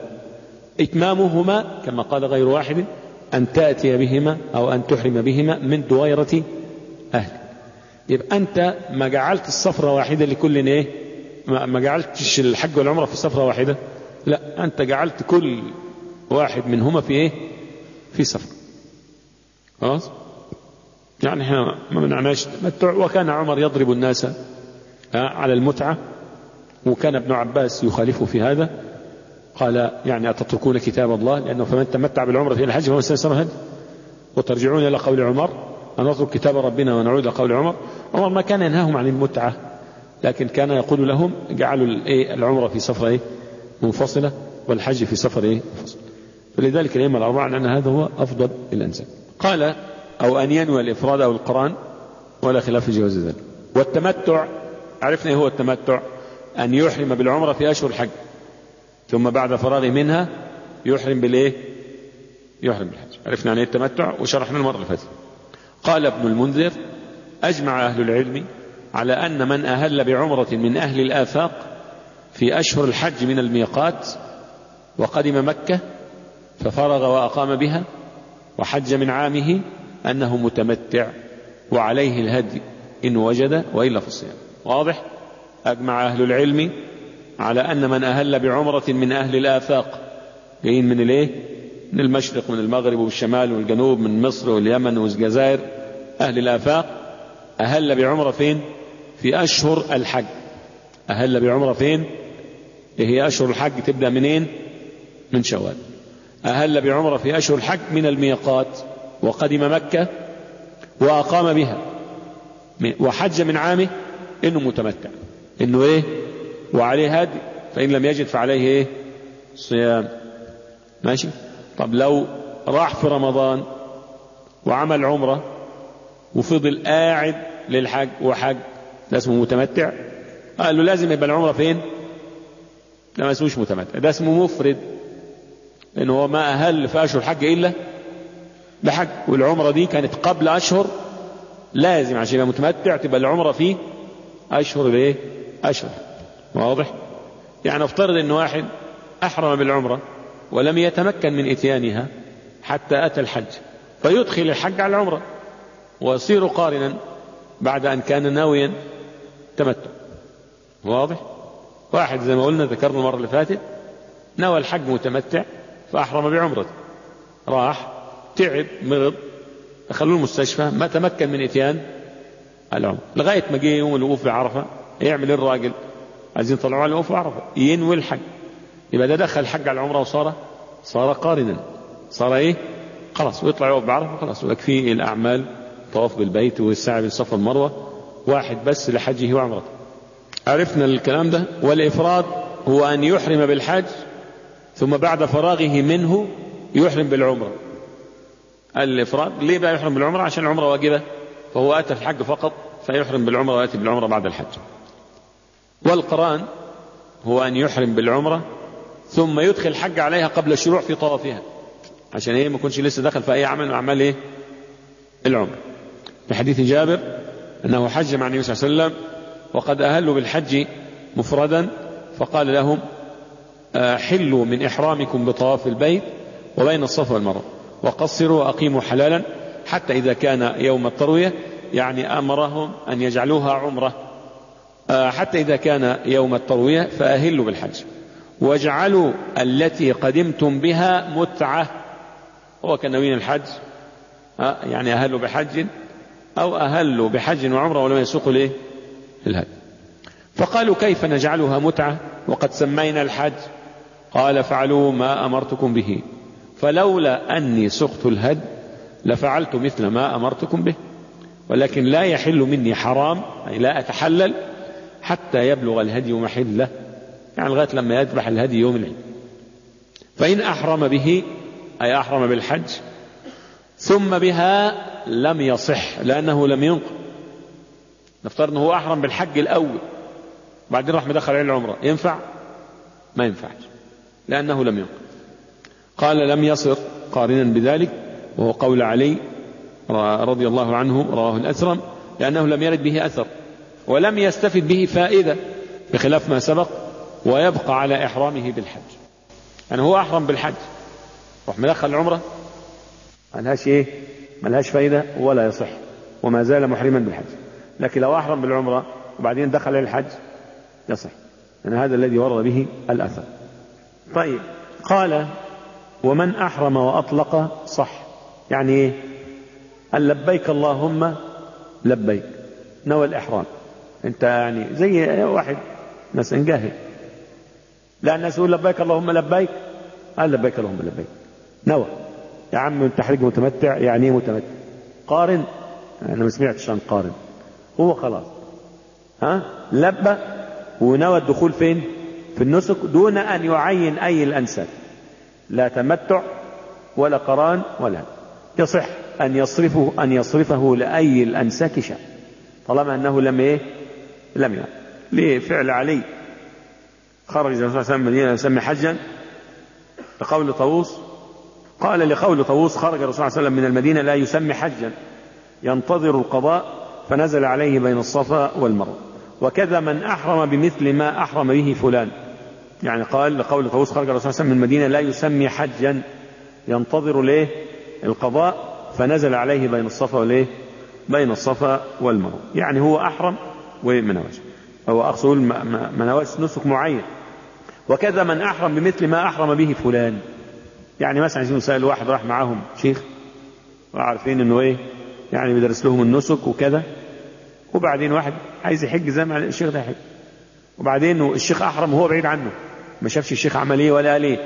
إتمامهما كما قال غير واحد أن تأتي بهما أو أن تحرم بهما من دويرة أهل. يبقى أنت ما جعلت السفرة واحدة لكل إيه؟ ما جعلتش الحج والعمرة في سفرة واحدة، لا، أنت جعلت كل واحد منهما في إيه؟ في سفرة. خلاص؟ يعني احنا ما منعناش تمتع. وكان عمر يضرب الناس على المتعة، وكان ابن عباس يخالفه في هذا، قال يعني أتتركون كتاب الله؟ لأنه فمن تمتع بالعمرة في الحج فهو سنة هدي، وترجعون إلى قول عمر أن نترك كتاب ربنا ونعود إلى قول عمر. عمر ما كان ينهاهم عن المتعة، لكن كان يقول لهم جعلوا العمرة في سفرة منفصلة والحج في سفر منفصل. فلذلك الأئمة الأربعة أن هذا هو أفضل الأنساب. قال: أو أن ينوي الإفراد أو القران، ولا خلاف في جواز ذلك. والتمتع عرفنا هو التمتع أن يحرم بالعمرة في أشهر الحج، ثم بعد فراغه منها يحرم بالإيه؟ يحرم بالحج. عرفنا عن التمتع وشرحنا المرة اللي فاتت. قال ابن المنذر: أجمع أهل العلم على أن من أهل بعمرة من أهل الآفاق في أشهر الحج من الميقات وقدم مكة ففرغ وأقام بها وحج من عامه أنه متمتع وعليه الهدي إن وجد، وإلا في الصيام. واضح؟ أجمع أهل العلم على أن من أهل بعمرة من أهل الآفاق، جايين من الإيه؟ من المشرق من المغرب والشمال والجنوب، من مصر واليمن والجزائر، أهل الآفاق، أهل بعمرة فين؟ في أشهر الحج. أهل بعمرة فين؟ هي أشهر الحج تبدأ منين؟ من شوال. أهل بعمرة في أشهر الحج من الميقات وقدم مكة وأقام بها وحج من عامه، إنه متمتع، إنه إيه؟ وعليه هدي، فإن لم يجد فعليه إيه؟ صيام. ماشي؟ طب لو راح في رمضان وعمل عمرة وفضل قاعد للحج وحج، ده اسمه متمتع؟ قال له لازم يبقى العمرة فين؟ ده ما اسموش متمتع، ده اسمه مفرد، لأنه هو ما أهل في أشهر الحج إلا بحج، والعمرة دي كانت قبل أشهر، لازم عشان يبقى متمتع تبقى العمرة فيه أشهر الإيه؟ أشهر. واضح؟ يعني افترض إن واحد أحرم بالعمرة ولم يتمكن من إتيانها حتى أتى الحج، فيدخل الحج على العمرة ويصير قارنا بعد أن كان ناويا تمتع. واضح؟ واحد زي ما قلنا ذكرنا المرة اللي فاتت نوى الحج متمتع فأحرم بعمرته، راح تعب مرض دخلوه المستشفى ما تمكن من إتيان العمرة لغاية ما جه يوم الوقوف بعرفة. يعمل الراجل عايزين يطلعوا على الوقوف بعرفة ينوي الحج، يبقى ده دخل الحج على العمرة وصار صار قارنا، صار ايه؟ خلاص، ويطلع يوقف بعرفة خلاص، ويكفيه الأعمال طواف بالبيت والسعي بالصفا والمروة واحد بس لحجه وعمرته. عرفنا الكلام ده. والإفراد هو أن يحرم بالحج ثم بعد فراغه منه يحرم بالعمرة. الإفراد ليه بقى يحرم بالعمرة؟ عشان العمرة واجبة، فهو أتى في الحج فقط فيحرم بالعمرة ويأتي بالعمرة بعد الحج. والقران هو أن يحرم بالعمرة ثم يدخل الحج عليها قبل الشروع في طوافها، عشان ايه؟ ما يكونش لسه دخل في أي عمل من أعمال ايه؟ العمرة. في حديث جابر أنه حج مع النبي صلى الله عليه وسلم وقد أهلوا بالحج مفردا، فقال لهم حلوا من إحرامكم بطواف البيت وبين الصفا والمروة وقصروا وأقيموا حلالا حتى إذا كان يوم التروية، يعني أمرهم أن يجعلوها عمرة، حتى إذا كان يوم التروية فأهلوا بالحج واجعلوا التي قدمتم بها متعة. هو كان ناويين الحج، يعني أهلوا بحج أو أهلوا بحج وعمرة ولم يسوقوا ليه الهدي. فقالوا كيف نجعلها متعة وقد سمينا الحج قال فعلوا ما أمرتكم به، فلولا أني سقت الهدي لفعلت مثل ما أمرتكم به، ولكن لا يحل مني حرام، أي لا أتحلل حتى يبلغ الهدي محله، يعني لغاية لما يذبح الهدي يوم العيد. فإن أحرم به أي أحرم بالحج ثم بها لم يصح، لأنه لم ينقض. نفترض أنه أحرم بالحج الأول بعدين راح مدخل عليه العمرة، ينفع؟ ما ينفعش، لأنه لم ينقض. قال لم يصر قارنا بذلك، وهو قول علي رضي الله عنه رواه الأثرم، لأنه لم يرد به أثر ولم يستفد به فائدة بخلاف ما سبق، ويبقى على إحرامه بالحج. يعني هو أحرم بالحج راح مدخل العمرة، ملهاش إيه؟ ملهاش فائدة ولا يصح، وما زال محرما بالحج. لكن لو أحرم بالعمرة وبعدين دخل الحج يصح، يعني هذا الذي ورد به الأثر. طيب، قال ومن أحرم وأطلق صح. يعني إيه؟ قال لبيك اللهم لبيك، نوى الإحرام. أنت يعني زي واحد مثلا جاهل، لا الناس يقول لبيك اللهم لبيك، قال لبيك اللهم لبيك، نوى. يا عم انت حرج متمتع، يعني ايه متمتع؟ قارن؟ انا ما سمعتش عن قارن. هو خلاص ها لبى ونوى الدخول فين؟ في النسك، دون ان يعين اي الانساك، لا تمتع ولا قران ولا. يصح ان يصرفه ان يصرفه لاي الانساك شاء، طالما انه لم ايه؟ لم يعني. ليه؟ فعل علي خرج الرسول صلى الله عليه وسلم من المدينة يسمي حجا، لقول طاووس. قال لقول طاووس خرج الرسول صلى الله عليه وسلم من المدينة لا يسمي حجا ينتظر القضاء، فنزل عليه بين الصفا والمروة. وكذا من أحرم بمثل ما أحرم به فلان، يعني قال لقول طاووس خرج الرسول صلى الله عليه وسلم من المدينة لا يسمي حجا ينتظر ليه القضاء، فنزل عليه بين الصفا وليه بين الصفا والمروة. يعني هو أحرم ومنواج، هو أقصد منواج نسك معين. وكذا من أحرم بمثل ما أحرم به فلان، يعني مثلا عايزين نسأل واحد راح معاهم شيخ وعارفين انه ايه يعني بيدرس لهم النسك وكذا، وبعدين واحد عايز يحج زي ما الشيخ ده يحج، وبعدين الشيخ أحرم وهو بعيد عنه ما شافش الشيخ عمل ايه ولا قال ايه،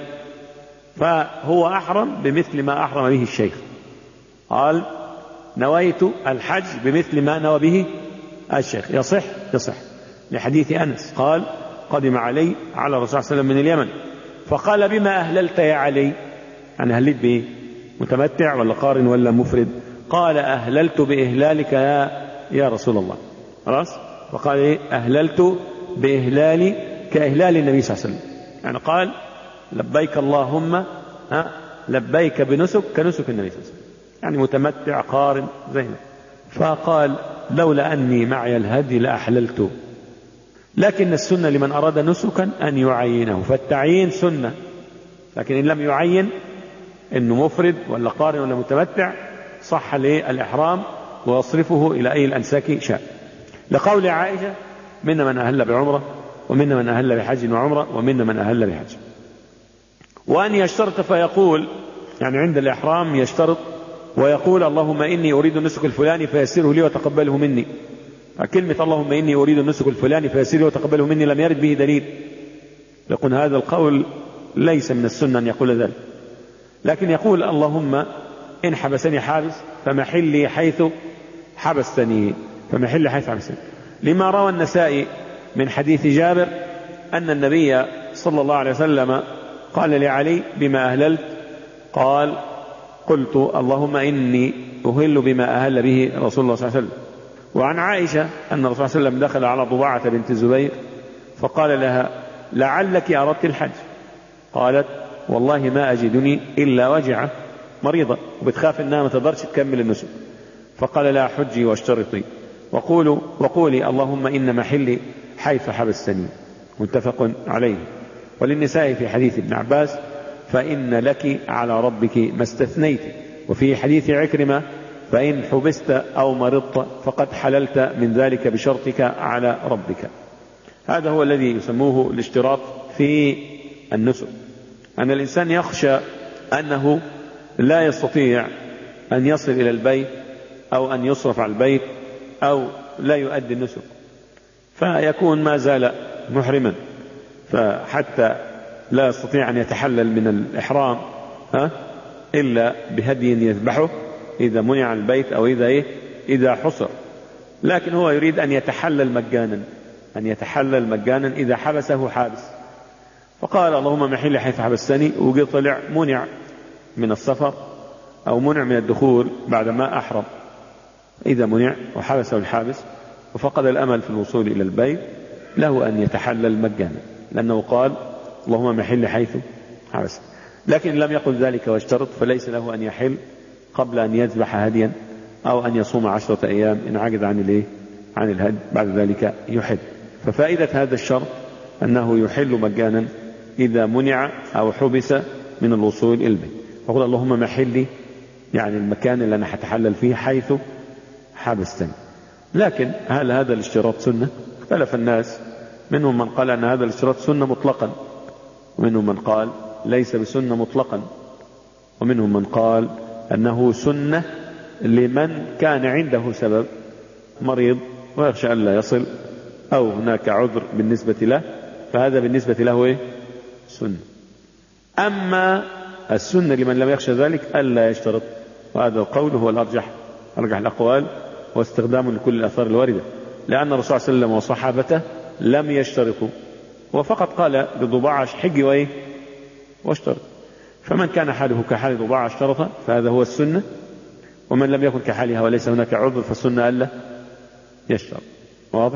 فهو أحرم بمثل ما أحرم به الشيخ. قال نويت الحج بمثل ما نوى به الشيخ، يصح؟ يصح، لحديث أنس قال قدم علي على الرسول صلى الله عليه وسلم من اليمن فقال بما أهللت يا علي، يعني أهلت بإيه؟ متمتع ولا قارن ولا مفرد؟ قال أهللت بإهلالك يا يا رسول الله. خلاص؟ فقال إيه؟ أهللت بإهلالي كإهلال النبي صلى الله عليه وسلم، يعني قال لبيك اللهم ها لبيك بنسك كنسك النبي صلى الله عليه وسلم، يعني متمتع قارن زي ما. فقال لولا أني معي الهدي لأحللت، لكن السنة لمن أراد نسكا أن يعينه، فالتعيين سنة، لكن إن لم يعين إنه مفرد ولا قارن ولا متمتع صح له الإحرام ويصرفه إلى أي الأنساك شاء، لقول عائشة منا من أهل بعمرة ومنا من أهل بحج وعمرة ومنا من أهل بحج. وأن يشترط فيقول، يعني عند الإحرام يشترط ويقول اللهم إني أريد النسك الفلاني فيسره لي وتقبله مني. كلمة اللهم إني أريد النسك الفلاني فيسره وتقبله مني لم يرد به دليل، يقول هذا القول ليس من السنة أن يقول ذلك، لكن يقول اللهم إن حبسني حابس فمحلي حيث حبستني، فمحلي حيث حبستني، لما روى النسائي من حديث جابر أن النبي صلى الله عليه وسلم قال لعلي بما أهللت؟ قال قلت اللهم إني أهل بما أهل به رسول الله صلى الله عليه وسلم. وعن عائشة أن الرسول صلى الله عليه وسلم دخل على ضباعة بنت الزبير فقال لها لعلك أردت الحج؟ قالت والله ما أجدني إلا وجعة، مريضة وبتخاف أنها ما تقدرش تكمل النسك. فقال لا حجي واشترطي وقولوا وقولي اللهم إن محلي حيث حبستني، متفق عليه. وللنساء في حديث ابن عباس فإن لك على ربك ما استثنيت، وفي حديث عكرمة فإن حبست أو مرضت فقد حللت من ذلك بشرطك على ربك. هذا هو الذي يسموه الاشتراط في النسك، أن الإنسان يخشى أنه لا يستطيع أن يصل إلى البيت أو أن يصرف على البيت أو لا يؤدي النسك، فيكون ما زال محرما، فحتى لا يستطيع أن يتحلل من الإحرام ها إلا بهدي يذبحه إذا منع عن البيت أو إذا إيه إذا حصر، لكن هو يريد أن يتحلل مجانا أن يتحلل مجانا إذا حبسه حابس، فقال اللهم محل حيث حبستني، وجي طلع منع من السفر أو منع من الدخول بعدما أحرم. إذا منع وحبسه الحابس وفقد الأمل في الوصول إلى البيت له أن يتحلل مجانا، لأنه قال اللهم محل حيث حبست. لكن لم يقل ذلك واشترط، فليس له أن يحل قبل أن يذبح هديا أو أن يصوم عشرة أيام إن عجز عن الايه عن الهدي، بعد ذلك يحل. ففائدة هذا الشرط أنه يحل مجانا إذا منع أو حبس من الوصول إلى البيت. فقل اللهم محلي يعني المكان اللي أنا هتحلل فيه حيث حبستني. لكن هل هذا الاشتراط سنة؟ اختلف الناس، منهم من قال أن هذا الاشتراط سنة مطلقا، ومنهم من قال ليس بسنة مطلقا، ومنهم من قال أنه سنة لمن كان عنده سبب مريض ويخشى أن لا يصل أو هناك عذر بالنسبة له، فهذا بالنسبة له إيه؟ سنة. أما السنة لمن لم يخشى ذلك ألا يشترط، وهذا القول هو الأرجح أرجح الأقوال واستخدام لكل الآثار الواردة، لأن الرسول صلى الله عليه وسلم وصحابته لم يشترطوا، وفقط قال لضباعش حج وإيه واشترط. فمن كان حاله كحال ضباع اشترط فهذا هو السنة، ومن لم يكن كحالها وليس هناك عذر فالسنة ألا يشترط. واضح؟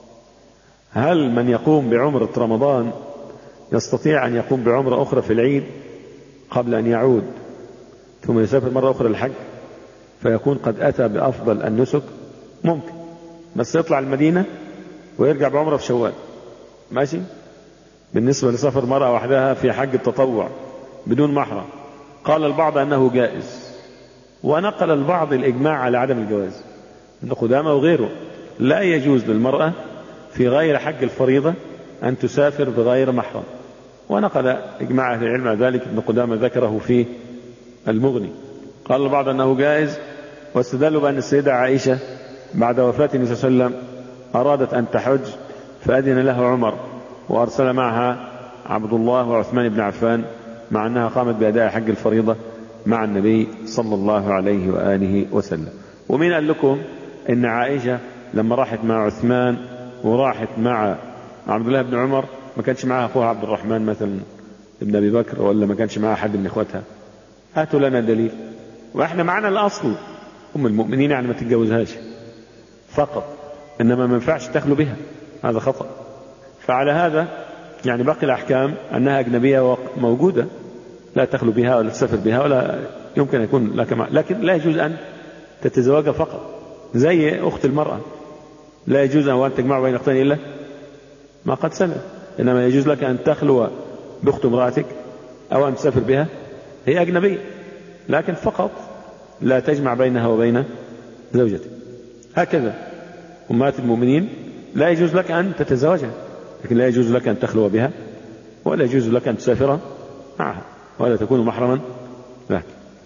هل من يقوم بعمرة رمضان يستطيع أن يقوم بعمرة أخرى في العيد قبل أن يعود ثم يسافر مرة أخرى للحج فيكون قد أتى بأفضل النسك؟ ممكن، بس يطلع المدينة ويرجع بعمرة في شوال، ماشي. بالنسبة لسفر مرة وحدها في حج التطوع بدون محرم قال البعض أنه جائز، ونقل البعض الإجماع على عدم الجواز، ابن قدامة وغيره لا يجوز للمرأة في غير حج الفريضة أن تسافر بغير محرم، ونقل إجماع أهل العلم على ذلك، ابن قدامة ذكره في المغني. قال البعض أنه جائز، واستدلوا بأن السيدة عائشة بعد وفاة النبي صلى الله عليه وسلم أرادت أن تحج فأذن له عمر وأرسل معها عبد الله وعثمان بن عفان، مع أنها قامت بأداء حج الفريضة مع النبي صلى الله عليه وآله وسلم. ومين قال لكم إن عائشة لما راحت مع عثمان وراحت مع عبد الله بن عمر ما كانش معها أخوها عبد الرحمن مثلا ابن أبي بكر، ولا ما كانش معها حد من إخوتها؟ هاتوا لنا دليل. وإحنا معنا الأصل أم المؤمنين يعني ما تتجوزهاش فقط، إنما ما ينفعش تخلو بها، هذا خطأ. فعلى هذا يعني باقي الأحكام أنها أجنبية موجودة لا تخلو بها ولا تسافر بها ولا يمكن يكون لك مع، لكن لا يجوز أن تتزوجها فقط، زي أخت المرأة لا يجوز أن تجمع بين أختين إلا ما قد سلف، إنما يجوز لك أن تخلو بأخت امرأتك أو أن تسافر بها، هي أجنبية لكن فقط لا تجمع بينها وبين زوجتك. هكذا أمهات المؤمنين لا يجوز لك أن تتزوجها، لكن لا يجوز لك أن تخلو بها ولا يجوز لك أن تسافر معها ولا تكون محرما لك.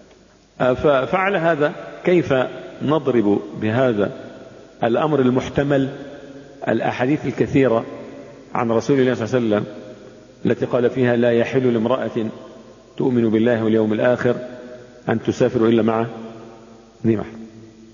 ففعل هذا كيف نضرب بهذا الأمر المحتمل الأحاديث الكثيرة عن رسول الله صلى الله عليه وسلم التي قال فيها لا يحل لامرأة تؤمن بالله واليوم الآخر أن تسافر إلا مع ذي محرم.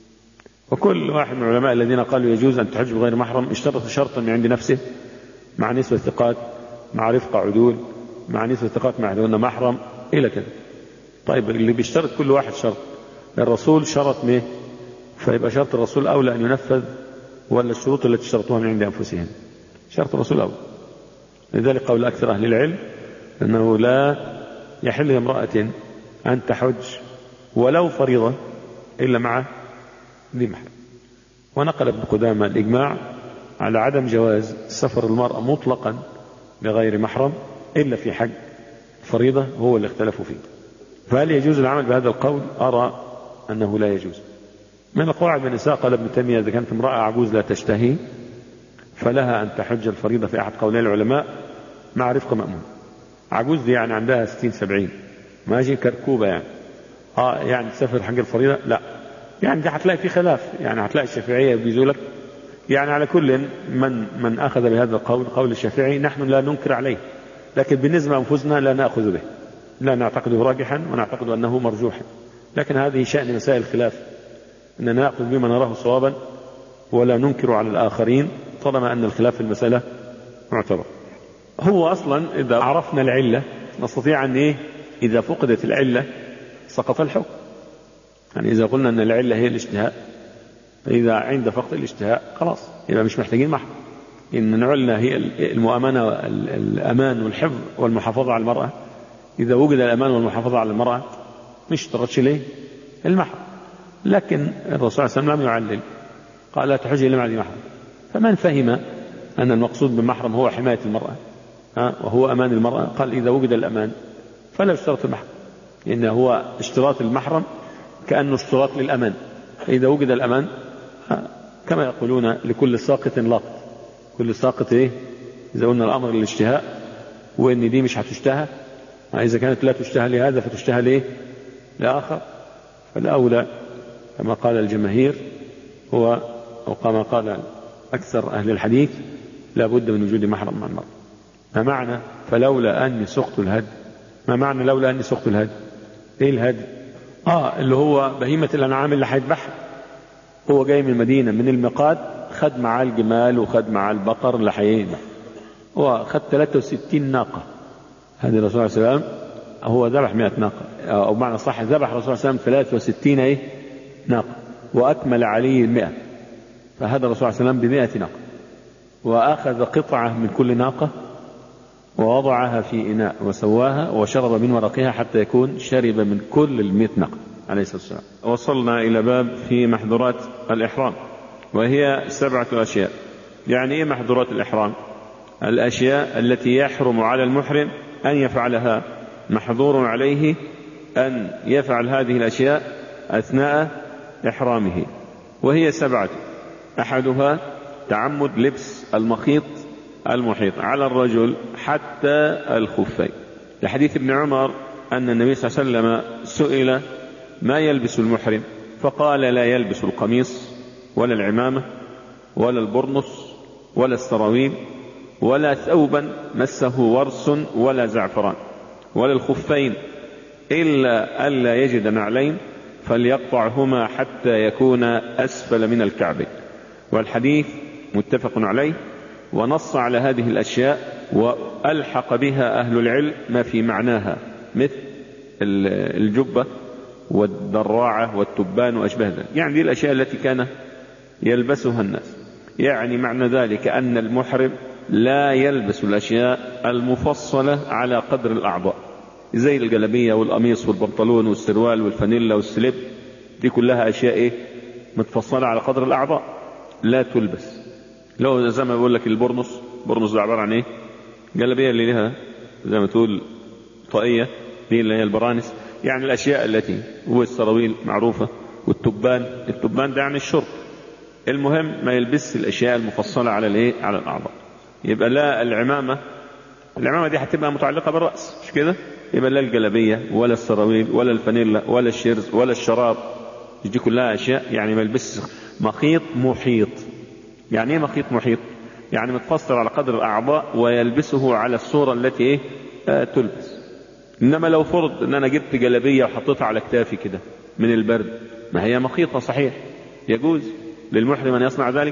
وكل واحد من العلماء الذين قالوا يجوز أن تحج بغير محرم اشترط شرطا من عند نفسه مع نسبة ثقات، مع رفق عدول، مع نسبة ثقات مع أهلهن محرم إلى كذا. طيب اللي بيشترط كل واحد شرط، الرسول شرط ميه، فيبقى شرط الرسول أولى أن ينفذ ولا الشروط التي اشترطوها من عند أنفسهم؟ شرط الرسول أولى. لذلك قول أكثر أهل العلم أنه لا يحل لامرأة أن تحج ولو فريضة إلا مع ذي محرم. ونقل ابن قدامة الإجماع على عدم جواز سفر المرأة مطلقا بغير محرم إلا في حج فريضة، هو اللي اختلفوا فيه. فهل يجوز العمل بهذا القول؟ أرى أنه لا يجوز. من القواعد من النساء قال ابن تيمية إذا كانت امرأة عجوز لا تشتهي فلها أن تحج الفريضة في أحد قولي العلماء مع رفق مأمون. عجوز دي يعني عندها ستين سبعين ماشي كركوبة يعني آه يعني تسافر حج الفريضة؟ لا، يعني دي هتلاقي في خلاف، يعني هتلاقي الشافعية يجوز لك، يعني على كل من من أخذ بهذا القول قول الشافعي نحن لا ننكر عليه، لكن بالنسبة لأنفسنا لا نأخذ به، لا نعتقده راجحا ونعتقد أنه مرجوحا، لكن هذه شأن مسائل الخلاف، أننا نأخذ بما نراه صوابا ولا ننكر على الآخرين طالما أن الخلاف في المسألة معتبر. هو أصلا إذا عرفنا العلة نستطيع أن إيه إذا فقدت العلة سقط الحكم. يعني إذا قلنا أن العلة هي الاشتهاء، فإذا عند فقد الاشتهاء خلاص يبقى مش محتاجين محرم. إن العلة هي المؤامنة، الأمان والحفظ والمحافظة على المرأة. إذا وجد الأمان والمحافظة على المرأة مش اشترطش ليه المحرم، لكن الرسول صلى الله عليه وسلم لم يعلل، قال لا تحج إلا مع ذي محرم. فمن فهم أن المقصود بالمحرم هو حماية المرأة وهو أمان المرأة قال إذا وجد الأمان فلا يشترط المحرم، لأن هو اشتراط المحرم كأنه اشتراط للأمان. إذا وجد الأمان كما يقولون لكل ساقط لاقط، كل ساقط إيه إذا قلنا الأمر للاشتهاء وإن دي مش هتشتهى، إذا كانت لا تشتهى لهذا فتشتهى ليه لآخر. فالأولى كما قال الجماهير هو أو كما قال أكثر أهل الحديث لا بد من وجود محرم مع المرأة. ما معنى فلولا أني سقت الهدي؟ ما معنى لولا أني سقت الهدي؟ إيه الهدي؟ آه اللي هو بهيمة الأنعام اللي هيذبحها. هو جاي من المدينة من الميقات، خد معاه الجمال وخد معاه البقر اللي هيذبح، هو خد ثلاثة وستين ناقة. هذه الرسول صلى الله عليه وسلم هو ذبح مئة ناقة، أو بمعنى صح ذبح الرسول صلى الله عليه وسلم ثلاثة وستين إيه ناقة، وأكمل عليه المئة. فهذا الرسول صلى الله عليه وسلم بمئة ناقة، وأخذ قطعة من كل ناقة ووضعها في إناء وسواها وشرب من ورقها حتى يكون شرب من كل المئة ناقة عليه الصلاة والسلام. وصلنا إلى باب في محظورات الإحرام، وهي سبعة أشياء. يعني إيه محظورات الإحرام؟ الأشياء التي يحرم على المحرم أن يفعلها، محظور عليه أن يفعل هذه الأشياء أثناء إحرامه، وهي سبعة. أحدها تعمد لبس المخيط المحيط على الرجل حتى الخفين، لحديث ابن عمر أن النبي صلى الله عليه وسلم سئل ما يلبس المحرم فقال لا يلبس القميص ولا العمامة ولا البرنس ولا السراويل ولا ثوبا مسه ورس ولا زعفران ولا الخفين إلا ألا يجد نعلين فليقطعهما حتى يكون أسفل من الكعب. والحديث متفق عليه، ونص على هذه الأشياء وألحق بها أهل العلم ما في معناها مثل الجبة والدراعة والتبان وأشبه ذلك. يعني دي الأشياء التي كان يلبسها الناس. يعني معنى ذلك أن المحرم لا يلبس الأشياء المفصلة على قدر الأعضاء، زي الجلبية والقميص والبنطلون والسروال والفانيلا والسليب، دي كلها أشياء إيه؟ متفصلة على قدر الأعضاء، لا تلبس. لو زي ما بقول لك البرنس، برنس ده عبارة عن إيه؟ جلبية اللي لها زي ما تقول طاقية، دي اللي هي البرانس. يعني الأشياء التي هو السراويل معروفة، والتبان، التبان ده يعني الشرط. المهم ما يلبس الأشياء المفصلة على الإيه؟ على الأعضاء. يبقى لا العمامة، العمامة دي هتبقى متعلقة بالرأس مش كده؟ يبقى لا الجلبية ولا السراويل ولا الفانيلا ولا الشرز ولا الشراب، دي كلها أشياء يعني ما يلبس مخيط محيط. يعني ايه مخيط محيط؟ يعني متفصل على قدر الأعضاء ويلبسه على الصورة التي ايه آه تلبس. إنما لو فرض ان انا جبت جلبية وحطيتها على كتافي كده من البرد، ما هي مخيطة صحيح، يجوز للمحرم ان يصنع ذلك،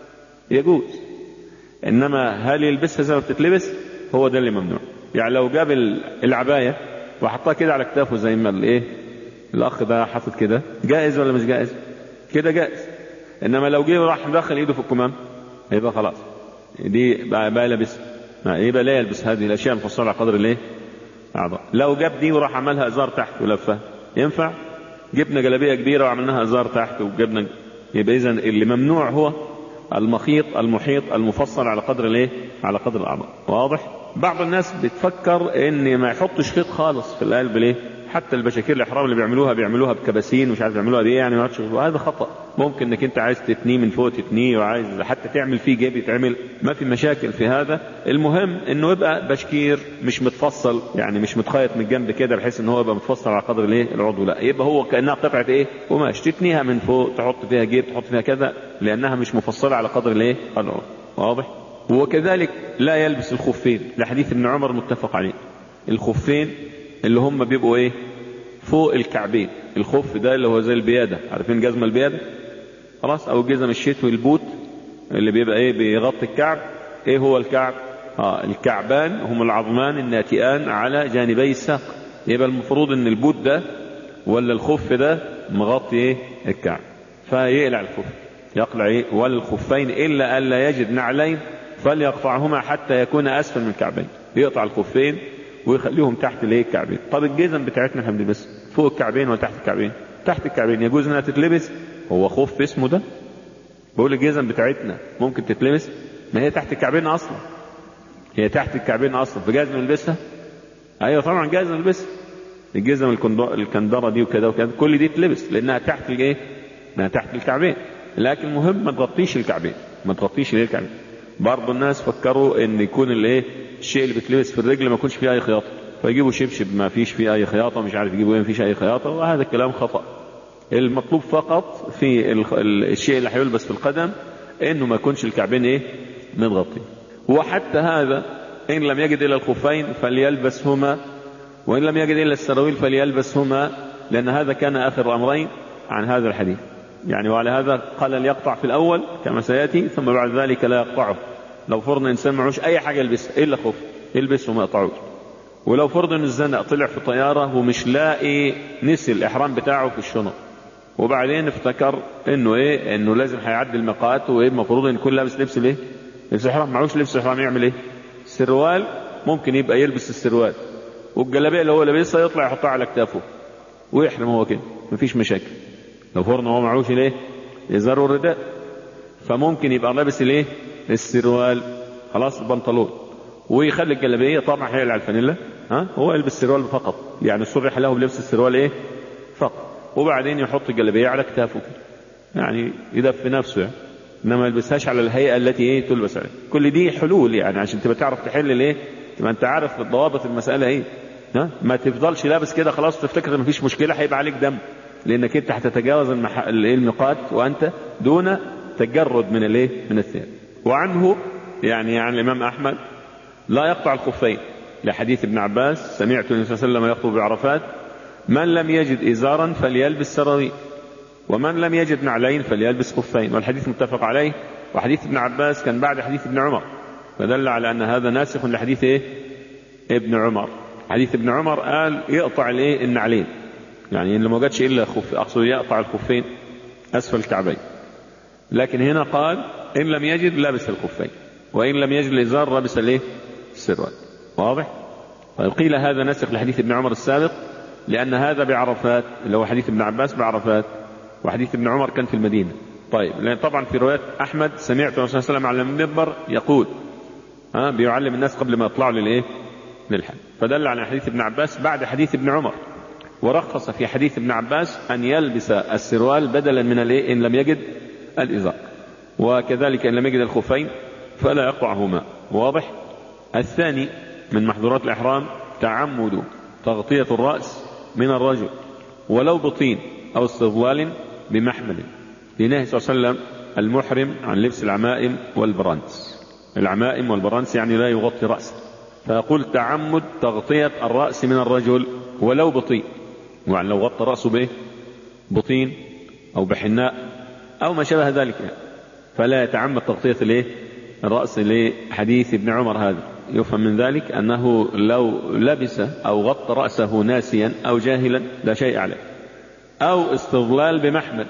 يجوز. انما هل يلبسها زي ما بتتلبس؟ هو ده اللي ممنوع. يعني لو جاب العباية وحطها كده على كتافه زي ما الايه الاخ ده حاطط كده، جائز ولا مش جائز؟ كده جائز. انما لو جه راح دخل ايده في الكمام يبقى خلاص دي بقى, بقى لابس، يبقى لا يلبس هذه الاشياء المفصله على قدر الايه اعضاء. لو جاب دي وراح عملها ازار تحت ولفها ينفع؟ جبنا جلابيه كبيره وعملناها ازار تحت وجبنا، يبقى اذا اللي ممنوع هو المخيط المحيط المفصل على قدر الايه على قدر الاعضاء. واضح؟ بعض الناس بتفكر ان ما يحطش خيط خالص في القلب، ليه؟ حتى البشاكير الاحرام اللي بيعملوها بيعملوها بكباسين ومش عارف يعملوها بايه، يعني ما يحطش. وهذا خطا. ممكن انك انت عايز تتنيه من فوق تتنيه، وعايز حتى تعمل فيه جيب يتعمل، ما في مشاكل في هذا. المهم انه يبقى بشكير مش متفصل، يعني مش متخيط من الجنب كده بحيث ان هو يبقى متفصل على قدر الايه العضو، لا يبقى هو كانها قطعه ايه قماش تتنيها من فوق، تحط فيها جيب، تحط فيها كذا، لانها مش مفصله على قدر الايه العضو. واضح؟ وكذلك لا يلبس الخفين لحديث ابن عمر متفق عليه. الخفين اللي هم بيبقوا ايه فوق الكعبين. الخف ده اللي هو زي البيادة، عارفين جزمة البيادة خلاص، او جزم الشتوي البوت اللي بيبقى ايه بيغطي الكعب. ايه هو الكعب؟ اه الكعبان هم العظمان الناتئان على جانبي الساق. يبقى المفروض ان البوت ده ولا الخف ده مغطي ايه الكعب، فيقلع الخف، يقلع ايه ولا الخفين الا الا يجد نعلين فليقطعهما حتى يكون اسفل من الكعبين. يقطع الخفين ويخليهم تحت الايه الكعبين. طب الجزم بتاعتنا احنا بنلبسها فوق الكعبين ولا تحت الكعبين؟ تحت الكعبين. يجوز انها تتلبس؟ هو خف اسمه ده؟ بقول الجزم بتاعتنا ممكن تتلبس، ما هي تحت الكعبين اصلا، هي تحت الكعبين اصلا، فجازم نلبسها؟ ايوه طبعا جازم نلبسها. الجزم الكندره دي وكذا وكذا كل دي تلبس لانها تحت الايه؟ انها تحت الكعبين، لكن المهم ما تغطيش الكعبين، ما تغطيش الايه الكعبين. برضه الناس فكروا ان يكون الايه الشيء اللي بتلبس في الرجل ما يكونش فيه اي خياطه، فيجيبوا شبشب ما فيش فيه اي خياطه، مش عارف يجيبوا ايه ما فيش اي خياطه، وهذا الكلام خطأ. المطلوب فقط في الشيء اللي هيلبس في القدم انه ما يكونش الكعبين ايه متغطي. وحتى هذا ان لم يجد الا الخفين فليلبسهما، وان لم يجد الا السراويل فليلبسهما، لان هذا كان اخر الامرين عن هذا الحديث. يعني وعلى هذا قال ليقطع في الاول كما سياتي، ثم بعد ذلك لا يقطعه. لو فرض انسان معوش اي حاجه يلبسها الا خف يلبسه وما يقطعوش. ولو فرض ان الزنق طلع في طياره ومش لاقي نسي الاحرام بتاعه في الشنط، وبعدين افتكر انه ايه انه لازم هيعدي الميقات، وايه المفروض ان يكون لابس لبس الايه لبس احرام، معوش لبس احرام، يعمل ايه؟ السروال ممكن يبقى يلبس السروال، والجلابيه اللي هو لابسها يطلع يحطها على كتافه ويحرم هو كده، مفيش مشاكل. لو فرض هو معوش الايه الازار والرداء، فممكن يبقى لابس الايه السروال خلاص البنطلون، ويخلي الجلابيه طبعا هيقلع الفانيلا، ها هو يلبس السروال فقط، يعني الصبح له بلبس السروال ايه فقط، وبعدين يحط الجلابيه على كتافه كده، يعني يدفي نفسه يعني. انما ما يلبسهاش على الهيئه التي ايه تلبس عليها. كل دي حلول يعني عشان تبقى تعرف تحل الايه، تبقى انت عارف ضوابط المساله ايه، ها ما تفضلش لابس كده خلاص تفتكر ما فيش مشكله هيبقى عليك دم، لانك انت هتتجاوز المح... الميقات وانت دون تجرد من الايه من الثياب. وعنه يعني عن الامام احمد لا يقطع الخفين لحديث ابن عباس سمعت النبي صلى الله عليه وسلم يخطب بعرفات من لم يجد ازارا فليلبس سراويل ومن لم يجد نعلين فليلبس خفين، والحديث متفق عليه. وحديث ابن عباس كان بعد حديث ابن عمر، فدل على ان هذا ناسخ لحديث ايه ابن عمر. حديث ابن عمر قال يقطع الايه النعلين، يعني ان ما وجدش الا خف، اقصد يقطع الخفين اسفل الكعبين، لكن هنا قال ان لم يجد لبس الخفين، وان لم يجد الازار لبس الايه السروال. واضح؟ قيل هذا ناسخ لحديث ابن عمر السابق، لان هذا بعرفات اللي هو حديث ابن عباس بعرفات، وحديث ابن عمر كان في المدينه. طيب لان طبعا في روايه احمد سمعت الرسول صلى الله عليه وسلم على المنبر يقول ها بيعلم الناس قبل ما يطلعوا للايه للحج، فدل على حديث ابن عباس بعد حديث ابن عمر. ورخص في حديث ابن عباس ان يلبس السروال بدلا من الايه ان لم يجد الازار، وكذلك ان لم يجد الخفين فلا يقطعهما. واضح؟ الثاني من محظورات الاحرام تعمد تغطيه الراس من الرجل ولو بطين او استظلال بمحمل، لنهي صلى الله عليه وسلم المحرم عن لبس العمائم والبرانس. العمائم والبرانس يعني لا يغطي رأسه، فيقول تعمد تغطية الرأس من الرجل ولو بطين، يعني لو غطى رأسه به بطين أو بحناء أو ما شابه ذلك يعني. فلا يتعمد تغطية الايه الرأس لحديث ابن عمر. هذا يفهم من ذلك أنه لو لبس أو غطى رأسه ناسيا أو جاهلا لا شيء عليه. أو استظلال بمحمل،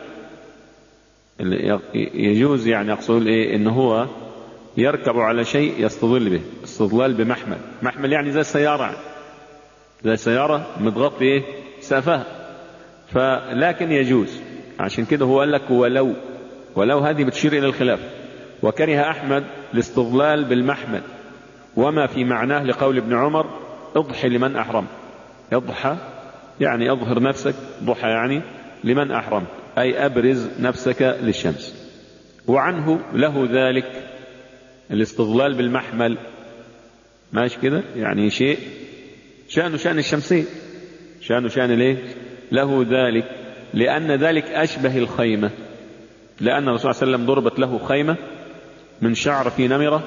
يجوز يعني أقصد إيه إن هو يركب على شيء يستظل به، استظلال بمحمل. محمل يعني زي السيارة، زي السيارة متغطي إيه سقفها، فلكن يجوز. عشان كده هو قال لك ولو ولو هذه بتشير إلى الخلاف. وكره أحمد الاستظلال بالمحمل وما في معناه لقول ابن عمر اضحي لمن أحرم. اضحى يعني اظهر نفسك، ضحى يعني لمن أحرم أي أبرز نفسك للشمس. وعنه له ذلك الاستظلال بالمحمل، ماشي كده، يعني شيء شأنه شأن الشمسية، شأنه شأن ليه له ذلك، لأن ذلك أشبه الخيمة، لأن الرسول صلى الله عليه وسلم ضربت له خيمة من شعر في نمرة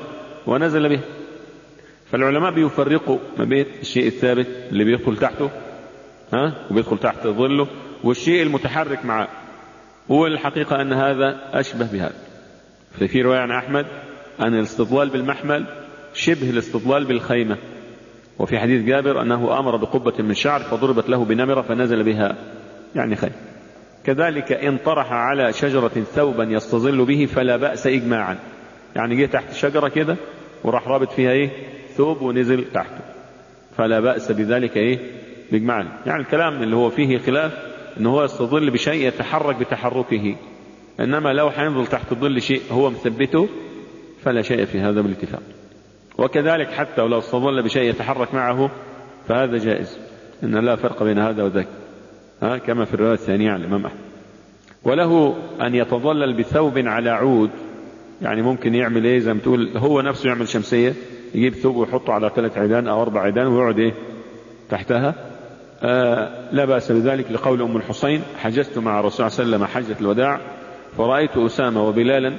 ونزل به. فالعلماء بيفرقوا ما بين الشيء الثابت اللي بيدخل تحته ها وبيدخل تحت ظله والشيء المتحرك معه، والحقيقة أن هذا أشبه بهذا. ففي رواية عن أحمد أن الاستظلال بالمحمل شبه الاستظلال بالخيمة، وفي حديث جابر أنه أمر بقبة من شعر فضربت له بنمرة فنزل بها يعني خيمة. كذلك إن طرح على شجرة ثوبا يستظل به فلا بأس إجماعا، يعني جه تحت شجرة كده وراح رابط فيها إيه ثوب ونزل تحته، فلا بأس بذلك إيه بإجماعا. يعني الكلام اللي هو فيه خلاف إن هو يستظل بشيء يتحرك بتحركه، إنما لو حينظل تحت ظل شيء هو مثبته فلا شيء في هذا بالاتفاق. وكذلك حتى ولو استظل بشيء يتحرك معه فهذا جائز، إن لا فرق بين هذا وذاك، ها كما في الرواية الثانية عن الإمام أحمد. وله أن يتظلل بثوب على عود، يعني ممكن يعمل إيه زي ما تقول هو نفسه يعمل شمسية، يجيب ثوب ويحطه على ثلاث عيدان أو أربع عيدان ويقعد إيه تحتها، آه لا بأس بذلك، لقول أم الحسين حجزت مع الرسول صلى الله عليه وسلم حجة الوداع فرأيت أسامة وبلالا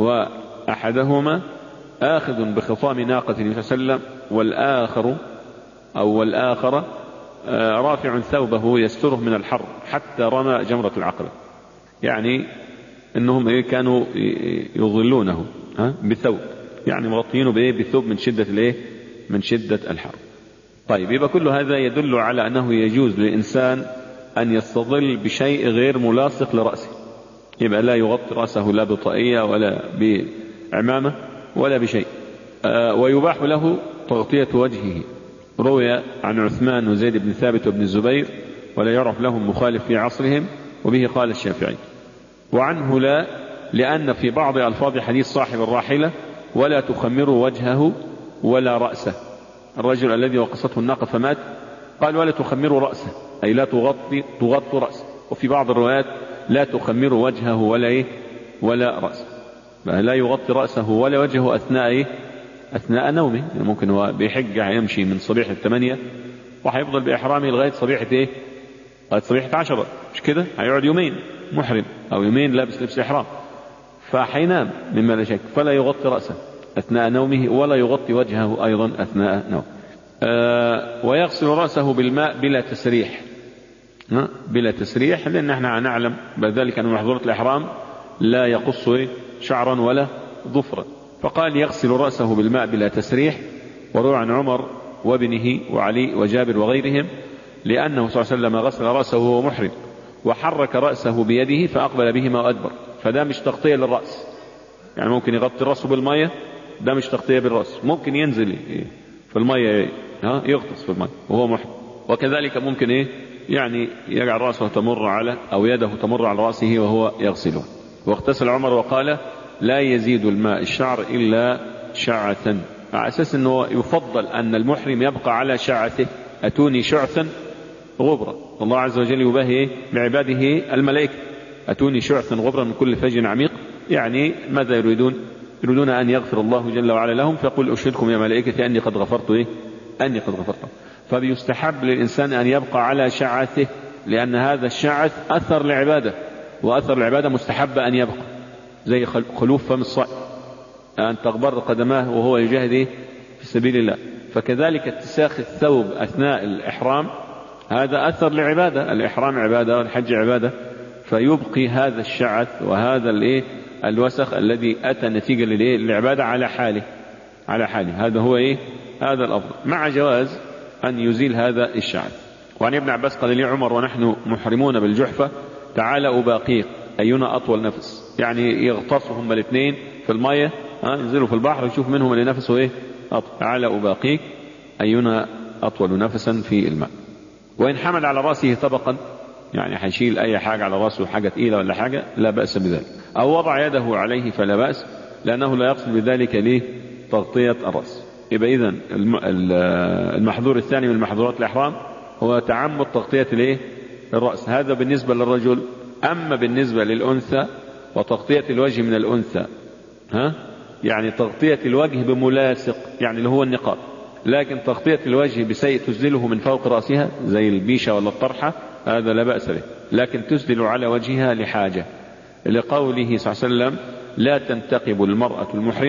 وأحدهما آخذ بخطام ناقة النبي صلى الله عليه وسلم والآخر أو والآخر آه رافع ثوبه يستره من الحر حتى رمى جمرة العقبة، يعني إنهم إيه كانوا يظلونه ها بثوب، يعني مغطينه بإيه بثوب من شدة الإيه من شدة الحر. طيب يبقى كل هذا يدل على أنه يجوز للإنسان أن يستظل بشيء غير ملاصق لرأسه، يبقى لا يغطي رأسه لا بطاقية ولا بعمامة ولا بشيء. آه ويباح له تغطية وجهه. روي عن عثمان وزيد بن ثابت وابن الزبير ولا يعرف لهم مخالف في عصرهم، وبه قال الشافعي. وعنه لا، لأن في بعض ألفاظ حديث صاحب الراحلة ولا تخمروا وجهه ولا رأسه، الرجل الذي وقصته الناقة فمات قال ولا تخمروا رأسه، أي لا تغطي تغطوا رأسه. وفي بعض الروايات لا تخمروا وجهه ولا إيه ولا رأسه، لا يغطي رأسه ولا وجهه أثناء إيه أثناء نومه. يعني ممكن هو بيحج يمشي من صبيحة الثمانية وهيفضل بإحرامه لغاية صبيحة إيه لغاية صبيحة عشرة، مش كده؟ هيقعد يومين محرم أو يومين لابس لبس إحرام، فحينام مما لا شك، فلا يغطي رأسه أثناء نومه ولا يغطي وجهه أيضا أثناء نومه. آه ويغسل رأسه بالماء بلا تسريح، بلا تسريح، لأن احنا نعلم بذلك أن محظورة الإحرام لا يقص شعرا ولا ظفرا، فقال يغسل رأسه بالماء بلا تسريح. وروى عن عمر وابنه وعلي وجابر وغيرهم لأنه صلى الله عليه وسلم غسل رأسه وهو محرم وحرك رأسه بيده فأقبل بهما وأدبر، فده مش تغطية للرأس، يعني ممكن يغطي رأسه بالمية، ده مش تغطية بالرأس، ممكن ينزل في المية ها يغطس في المية وهو محرم. وكذلك ممكن ايه يعني يجعل رأسه تمر على أو يده تمر على رأسه وهو يغسله. واغتسل عمر وقال لا يزيد الماء الشعر إلا شعثا، على أساس أنه يفضل أن المحرم يبقى على شعثه، أتوني شعثا غبرا، الله عز وجل يباهي بعباده الملائكة، أتوني شعثا غبرا من كل فج عميق، يعني ماذا يريدون؟ يريدون أن يغفر الله جل وعلا لهم، فيقول أشهدكم يا ملائكتي أني قد غفرت إيه؟ أني قد غفرت. فبيستحب للإنسان أن يبقى على شعثه، لأن هذا الشعث أثر العبادة، وأثر العبادة مستحب أن يبقى، زي خلوف فم الصائم أن تغبر قدماه وهو يجاهد في سبيل الله. فكذلك اتساخ الثوب أثناء الإحرام هذا أثر لعبادة، الإحرام عبادة والحج عبادة، فيبقي هذا الشعث وهذا الإيه الوسخ الذي أتى نتيجة للعبادة على حاله على حاله هذا هو إيه هذا الأفضل، مع جواز أن يزيل هذا الشعث. وعن ابن عباس قال لي عمر ونحن محرمون بالجحفة تعال أباقيق أينا أطول نفس، يعني يغتصوا هم الاثنين في المية، ها ينزلوا في البحر يشوف منهم اللي نفسه إيه أطول، تعال أباقيق أينا أطول نفسا في الماء. وإن حمل على رأسه طبقا، يعني حيشيل أي حاجة على رأسه حاجة تقيلة ولا حاجة لا بأس بذلك، أو وضع يده عليه فلا بأس، لأنه لا يقصد بذلك ليه تغطية الرأس. يبقى إذن المحظور الثاني من محظورات الإحرام هو تعمد تغطية ليه الرأس، هذا بالنسبة للرجل. أما بالنسبة للأنثى وتغطية الوجه من الأنثى، ها يعني تغطية الوجه بملاصق، يعني اللي هو النقاب، لكن تغطية الوجه بشيء تسدله من فوق رأسها زي البيشة ولا الطرحة هذا لا بأس به، لكن تسدل على وجهها لحاجة، لقوله صلى الله عليه وسلم لا تنتقب المرأة المحرمة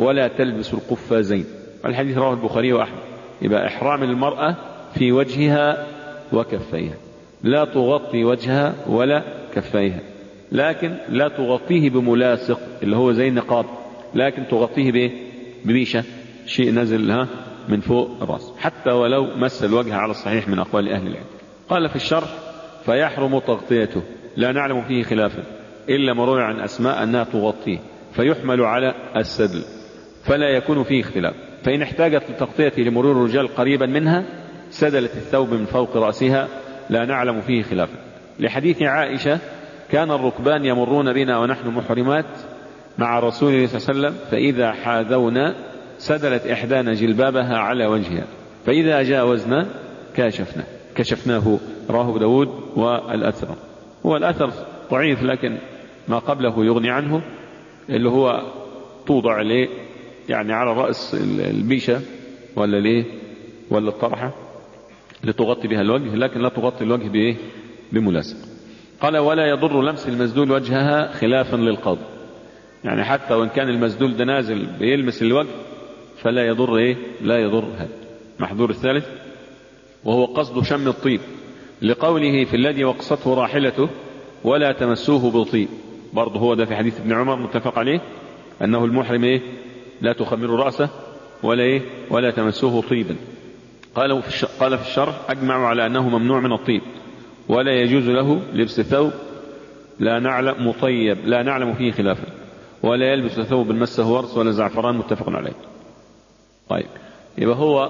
ولا تلبس القفازين. الحديث رواه البخاري وأحمد. يبقى إحرام المرأة في وجهها وكفيها، لا تغطي وجهها ولا كفيها، لكن لا تغطيه بملاصق اللي هو زي النقاب، لكن تغطيه بايه؟ ببيشة، شيء نزل ها من فوق الرأس، حتى ولو مس الوجه على الصحيح من أقوال أهل العلم. قال في الشرح: فيحرم تغطيته، لا نعلم فيه خلافا إلا ما روي عن أسماء أنها تغطيه، فيحمل على السدل فلا يكون فيه اختلاف. فإن احتاجت لتغطيته لمرور الرجال قريبا منها سدلت الثوب من فوق رأسها، لا نعلم فيه خلافا، لحديث عائشة: كان الركبان يمرون بنا ونحن محرمات مع رسول الله صلى الله عليه وسلم، فإذا حاذونا سدلت إحدانا جلبابها على وجهها، فإذا جاوزنا كاشفنا كشفناه. رواه أبو داود والأثر. هو الأثر ضعيف، لكن ما قبله يغني عنه، اللي هو توضع ليه يعني على رأس البيشة ولا ليه ولا الطرحة لتغطي بها الوجه، لكن لا تغطي الوجه بإيه؟ بملاصق. قال: ولا يضر لمس المسدول وجهها خلافا للقاضي، يعني حتى وإن كان المسدول ده نازل بيلمس الوجه فلا يضر إيه؟ لا يضر هذا. محظور الثالث وهو قصد شم الطيب، لقوله في الذي وقصته راحلته: ولا تمسوه بطيب. برضه هو ده في حديث ابن عمر متفق عليه أنه المحرم إيه؟ لا تخمروا رأسه ولا إيه؟ ولا تمسوه طيبا. قال في قال في الشرح: أجمعوا على أنه ممنوع من الطيب، ولا يجوز له لبس ثوب لا نعلم مطيب لا نعلم فيه خلافا، ولا يلبس ثوب مسه ورس ولا زعفران، متفق عليه. طيب، يبقى هو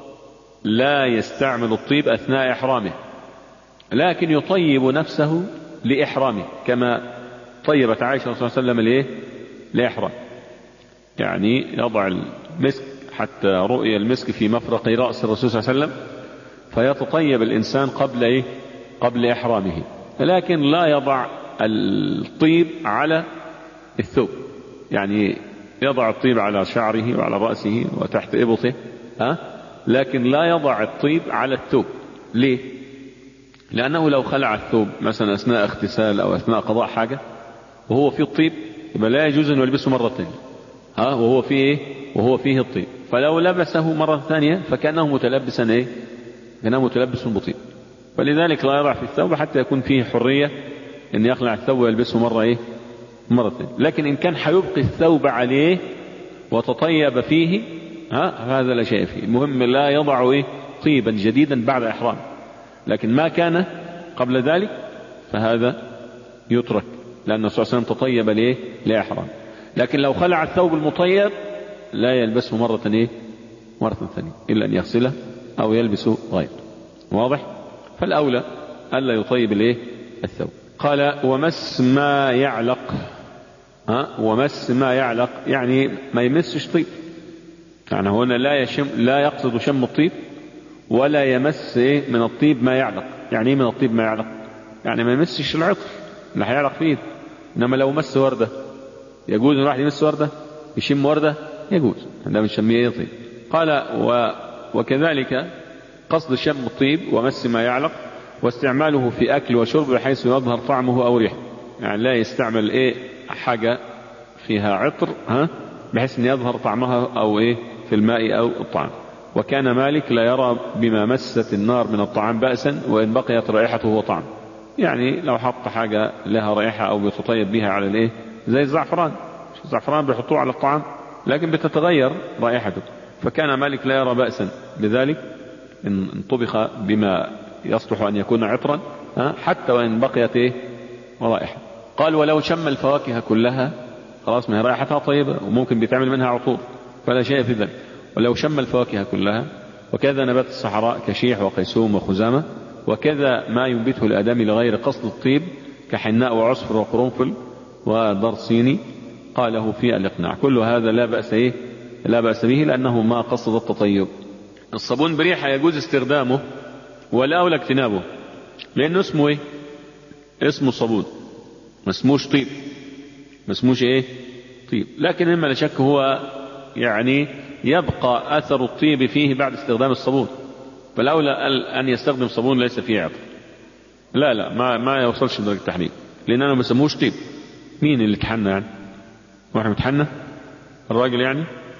لا يستعمل الطيب أثناء إحرامه، لكن يطيب نفسه لإحرامه، كما طيبت عائشة صلى الله عليه وسلم لإيه؟ لإحرام، يعني يضع المسك حتى رؤي المسك في مفرق رأس الرسول صلى الله عليه وسلم، فيتطيب الإنسان قبل إيه؟ قبل إحرامه، لكن لا يضع الطيب على الثوب، يعني يضع الطيب على شعره وعلى رأسه وتحت إبطه، ها؟ لكن لا يضع الطيب على الثوب. ليه؟ لأنه لو خلع الثوب مثلا أثناء اغتسال أو أثناء قضاء حاجة وهو فيه الطيب، يبقى لا يجوز أن يلبسه مرة ثانية، ها؟ وهو فيه إيه؟ وهو فيه الطيب، فلو لبسه مرة ثانية فكأنه متلبسا إيه؟ كأنه متلبس بطيب، فلذلك لا يضع في الثوب حتى يكون فيه حرية أن يخلع الثوب ويلبسه مرة إيه؟ مرة ثانية. لكن إن كان حيبقي الثوب عليه وتطيب فيه، ها؟ هذا لا شيء فيه. المهم لا يضع إيه؟ طيبا جديدا بعد إحرام، لكن ما كان قبل ذلك فهذا يترك، لأن الرسول صلى الله عليه وسلم تطيب ليه؟ لإحرام. لكن لو خلع الثوب المطيب لا يلبسه مرة إيه؟ مرة ثانية، إلا أن يغسله أو يلبسه غير. واضح؟ فالأولى ألا يطيب ليه؟ الثوب. قال: ومس ما يعلق، ها؟ ومس ما يعلق يعني ما يمسش طيب، يعني هنا لا يشم لا يقصد شم الطيب ولا يمس إيه؟ من الطيب ما يعلق. يعني إيه من الطيب ما يعلق؟ يعني ما يمسش العطر اللي هيعلق فيه، إنما لو مس وردة يجوز الواحد يمس وردة، يشم وردة يجوز، هذا بنسميه طيب. قال: و وكذلك قصد شم الطيب ومس ما يعلق واستعماله في أكل وشرب بحيث يظهر طعمه أو ريحه، يعني لا يستعمل إيه حاجة فيها عطر، ها؟ بحيث أن يظهر طعمها أو إيه في الماء أو الطعام. وكان مالك لا يرى بما مست النار من الطعام بأسا وإن بقيت رائحته وطعم، يعني لو حط حاجة لها رائحة أو بتطيب بها على الإيه زي الزعفران، الزعفران بيحطوه على الطعام لكن بتتغير رائحته، فكان مالك لا يرى بأسا بذلك إن طبخ بما يصلح أن يكون عطرا، حتى وإن بقيت إيه ورائحة. قال: ولو شم الفواكه كلها خلاص ما هي رائحتها طيبة وممكن بيتعمل منها عطور فلا شيء في ذلك. ولو شم الفواكه كلها، وكذا نبات الصحراء كشيح وقيسوم وخزامة، وكذا ما ينبته الآدمي لغير قصد الطيب كحناء وعصفر وقرنفل ودرسيني، قاله في الإقناع. كل هذا لا بأس إيه لا بأس به لأنه ما قصد التطيب. الصابون بريحة يجوز استخدامه ولا أولى اجتنابه، لأنه اسمه إيه اسمه صابون، ما اسموش طيب، ما اسموش إيه طيب، لكن إما لا شك هو يعني يبقى أثر الطيب فيه بعد استخدام الصابون، فالأولى أن يستخدم صابون ليس فيه عطر. لا لا ما ما يوصلش لدرجة التحريم، لأنه ما يسموش طيب. مين اللي تحنى يعني؟ واحد متحنى الراجل يعني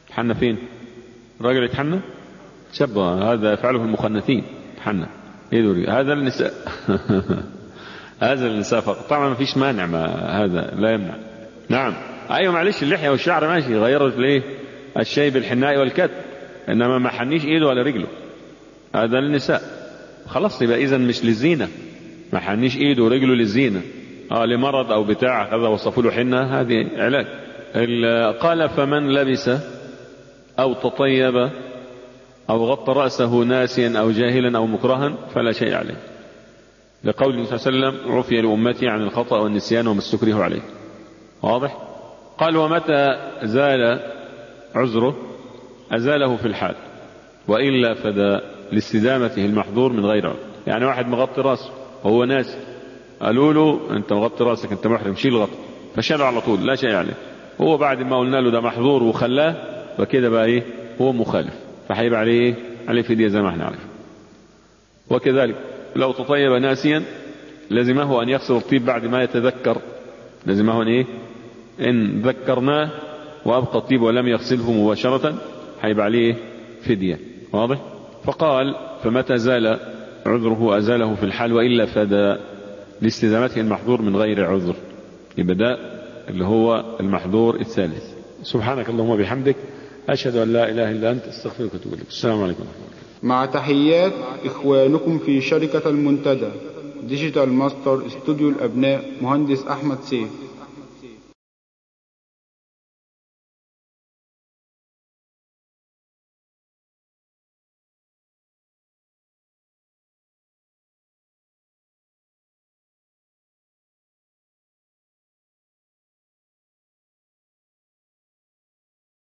يتحنى فين؟ الراجل يتحنى؟ شبه هذا يفعله المخنثين، يتحنى يدوري. هذا النساء هذا النساء فقط. طبعا ما فيش مانع، ما هذا لا يمنع. نعم ايوه معلش، اللحيه والشعر ماشي، غيرت ليه الشيء بالحناء والكتب، انما ما حنيش ايده ولا رجله، هذا للنساء خلاص. يبقى اذا مش للزينه، ما حنيش ايده ورجله للزينه، اه لمرض او بتاع هذا وصفوا له حنه، هذه علاج. قال فمن لبس او تطيب او غطى راسه ناسيا او جاهلا او مكرها فلا شيء عليه، لقول النبي صلى الله عليه وسلم عفي لأمتي عن الخطأ والنسيان وما استكره عليه. واضح؟ قال ومتى زال عذره أزاله في الحال، وإلا فدا لاستدامته المحظور من غير عذر. يعني واحد مغطي راسه وهو ناسي، قالوا له أنت مغطي راسك أنت محرم، شيل الغطاء، فشاله على طول لا شيء عليه. هو بعد ما قلنا له ده محظور وخلاه، وكده بقى إيه؟ هو مخالف، فهيبقى عليه إيه؟ عليه فدية زي ما احنا عارفين. وكذلك لو تطيب ناسيا لزمه أن يغسل الطيب بعد ما يتذكر، لزمه أن إيه؟ إن ذكرناه وأبقى الطيب ولم يغسله مباشرة هيبقى عليه فدية. واضح؟ فقال فمتى زال عذره أزاله في الحال، وإلا فدا لاستدامته المحظور من غير عذر. يبقى ده اللي هو المحظور الثالث. سبحانك اللهم وبحمدك، أشهد أن لا إله إلا أنت، استغفرك وأتوب إليك. السلام عليكم ورحمة الله. مع تحيات إخوانكم في شركة المنتدى ديجيتال ماستر استوديو الأبناء، مهندس أحمد سيف.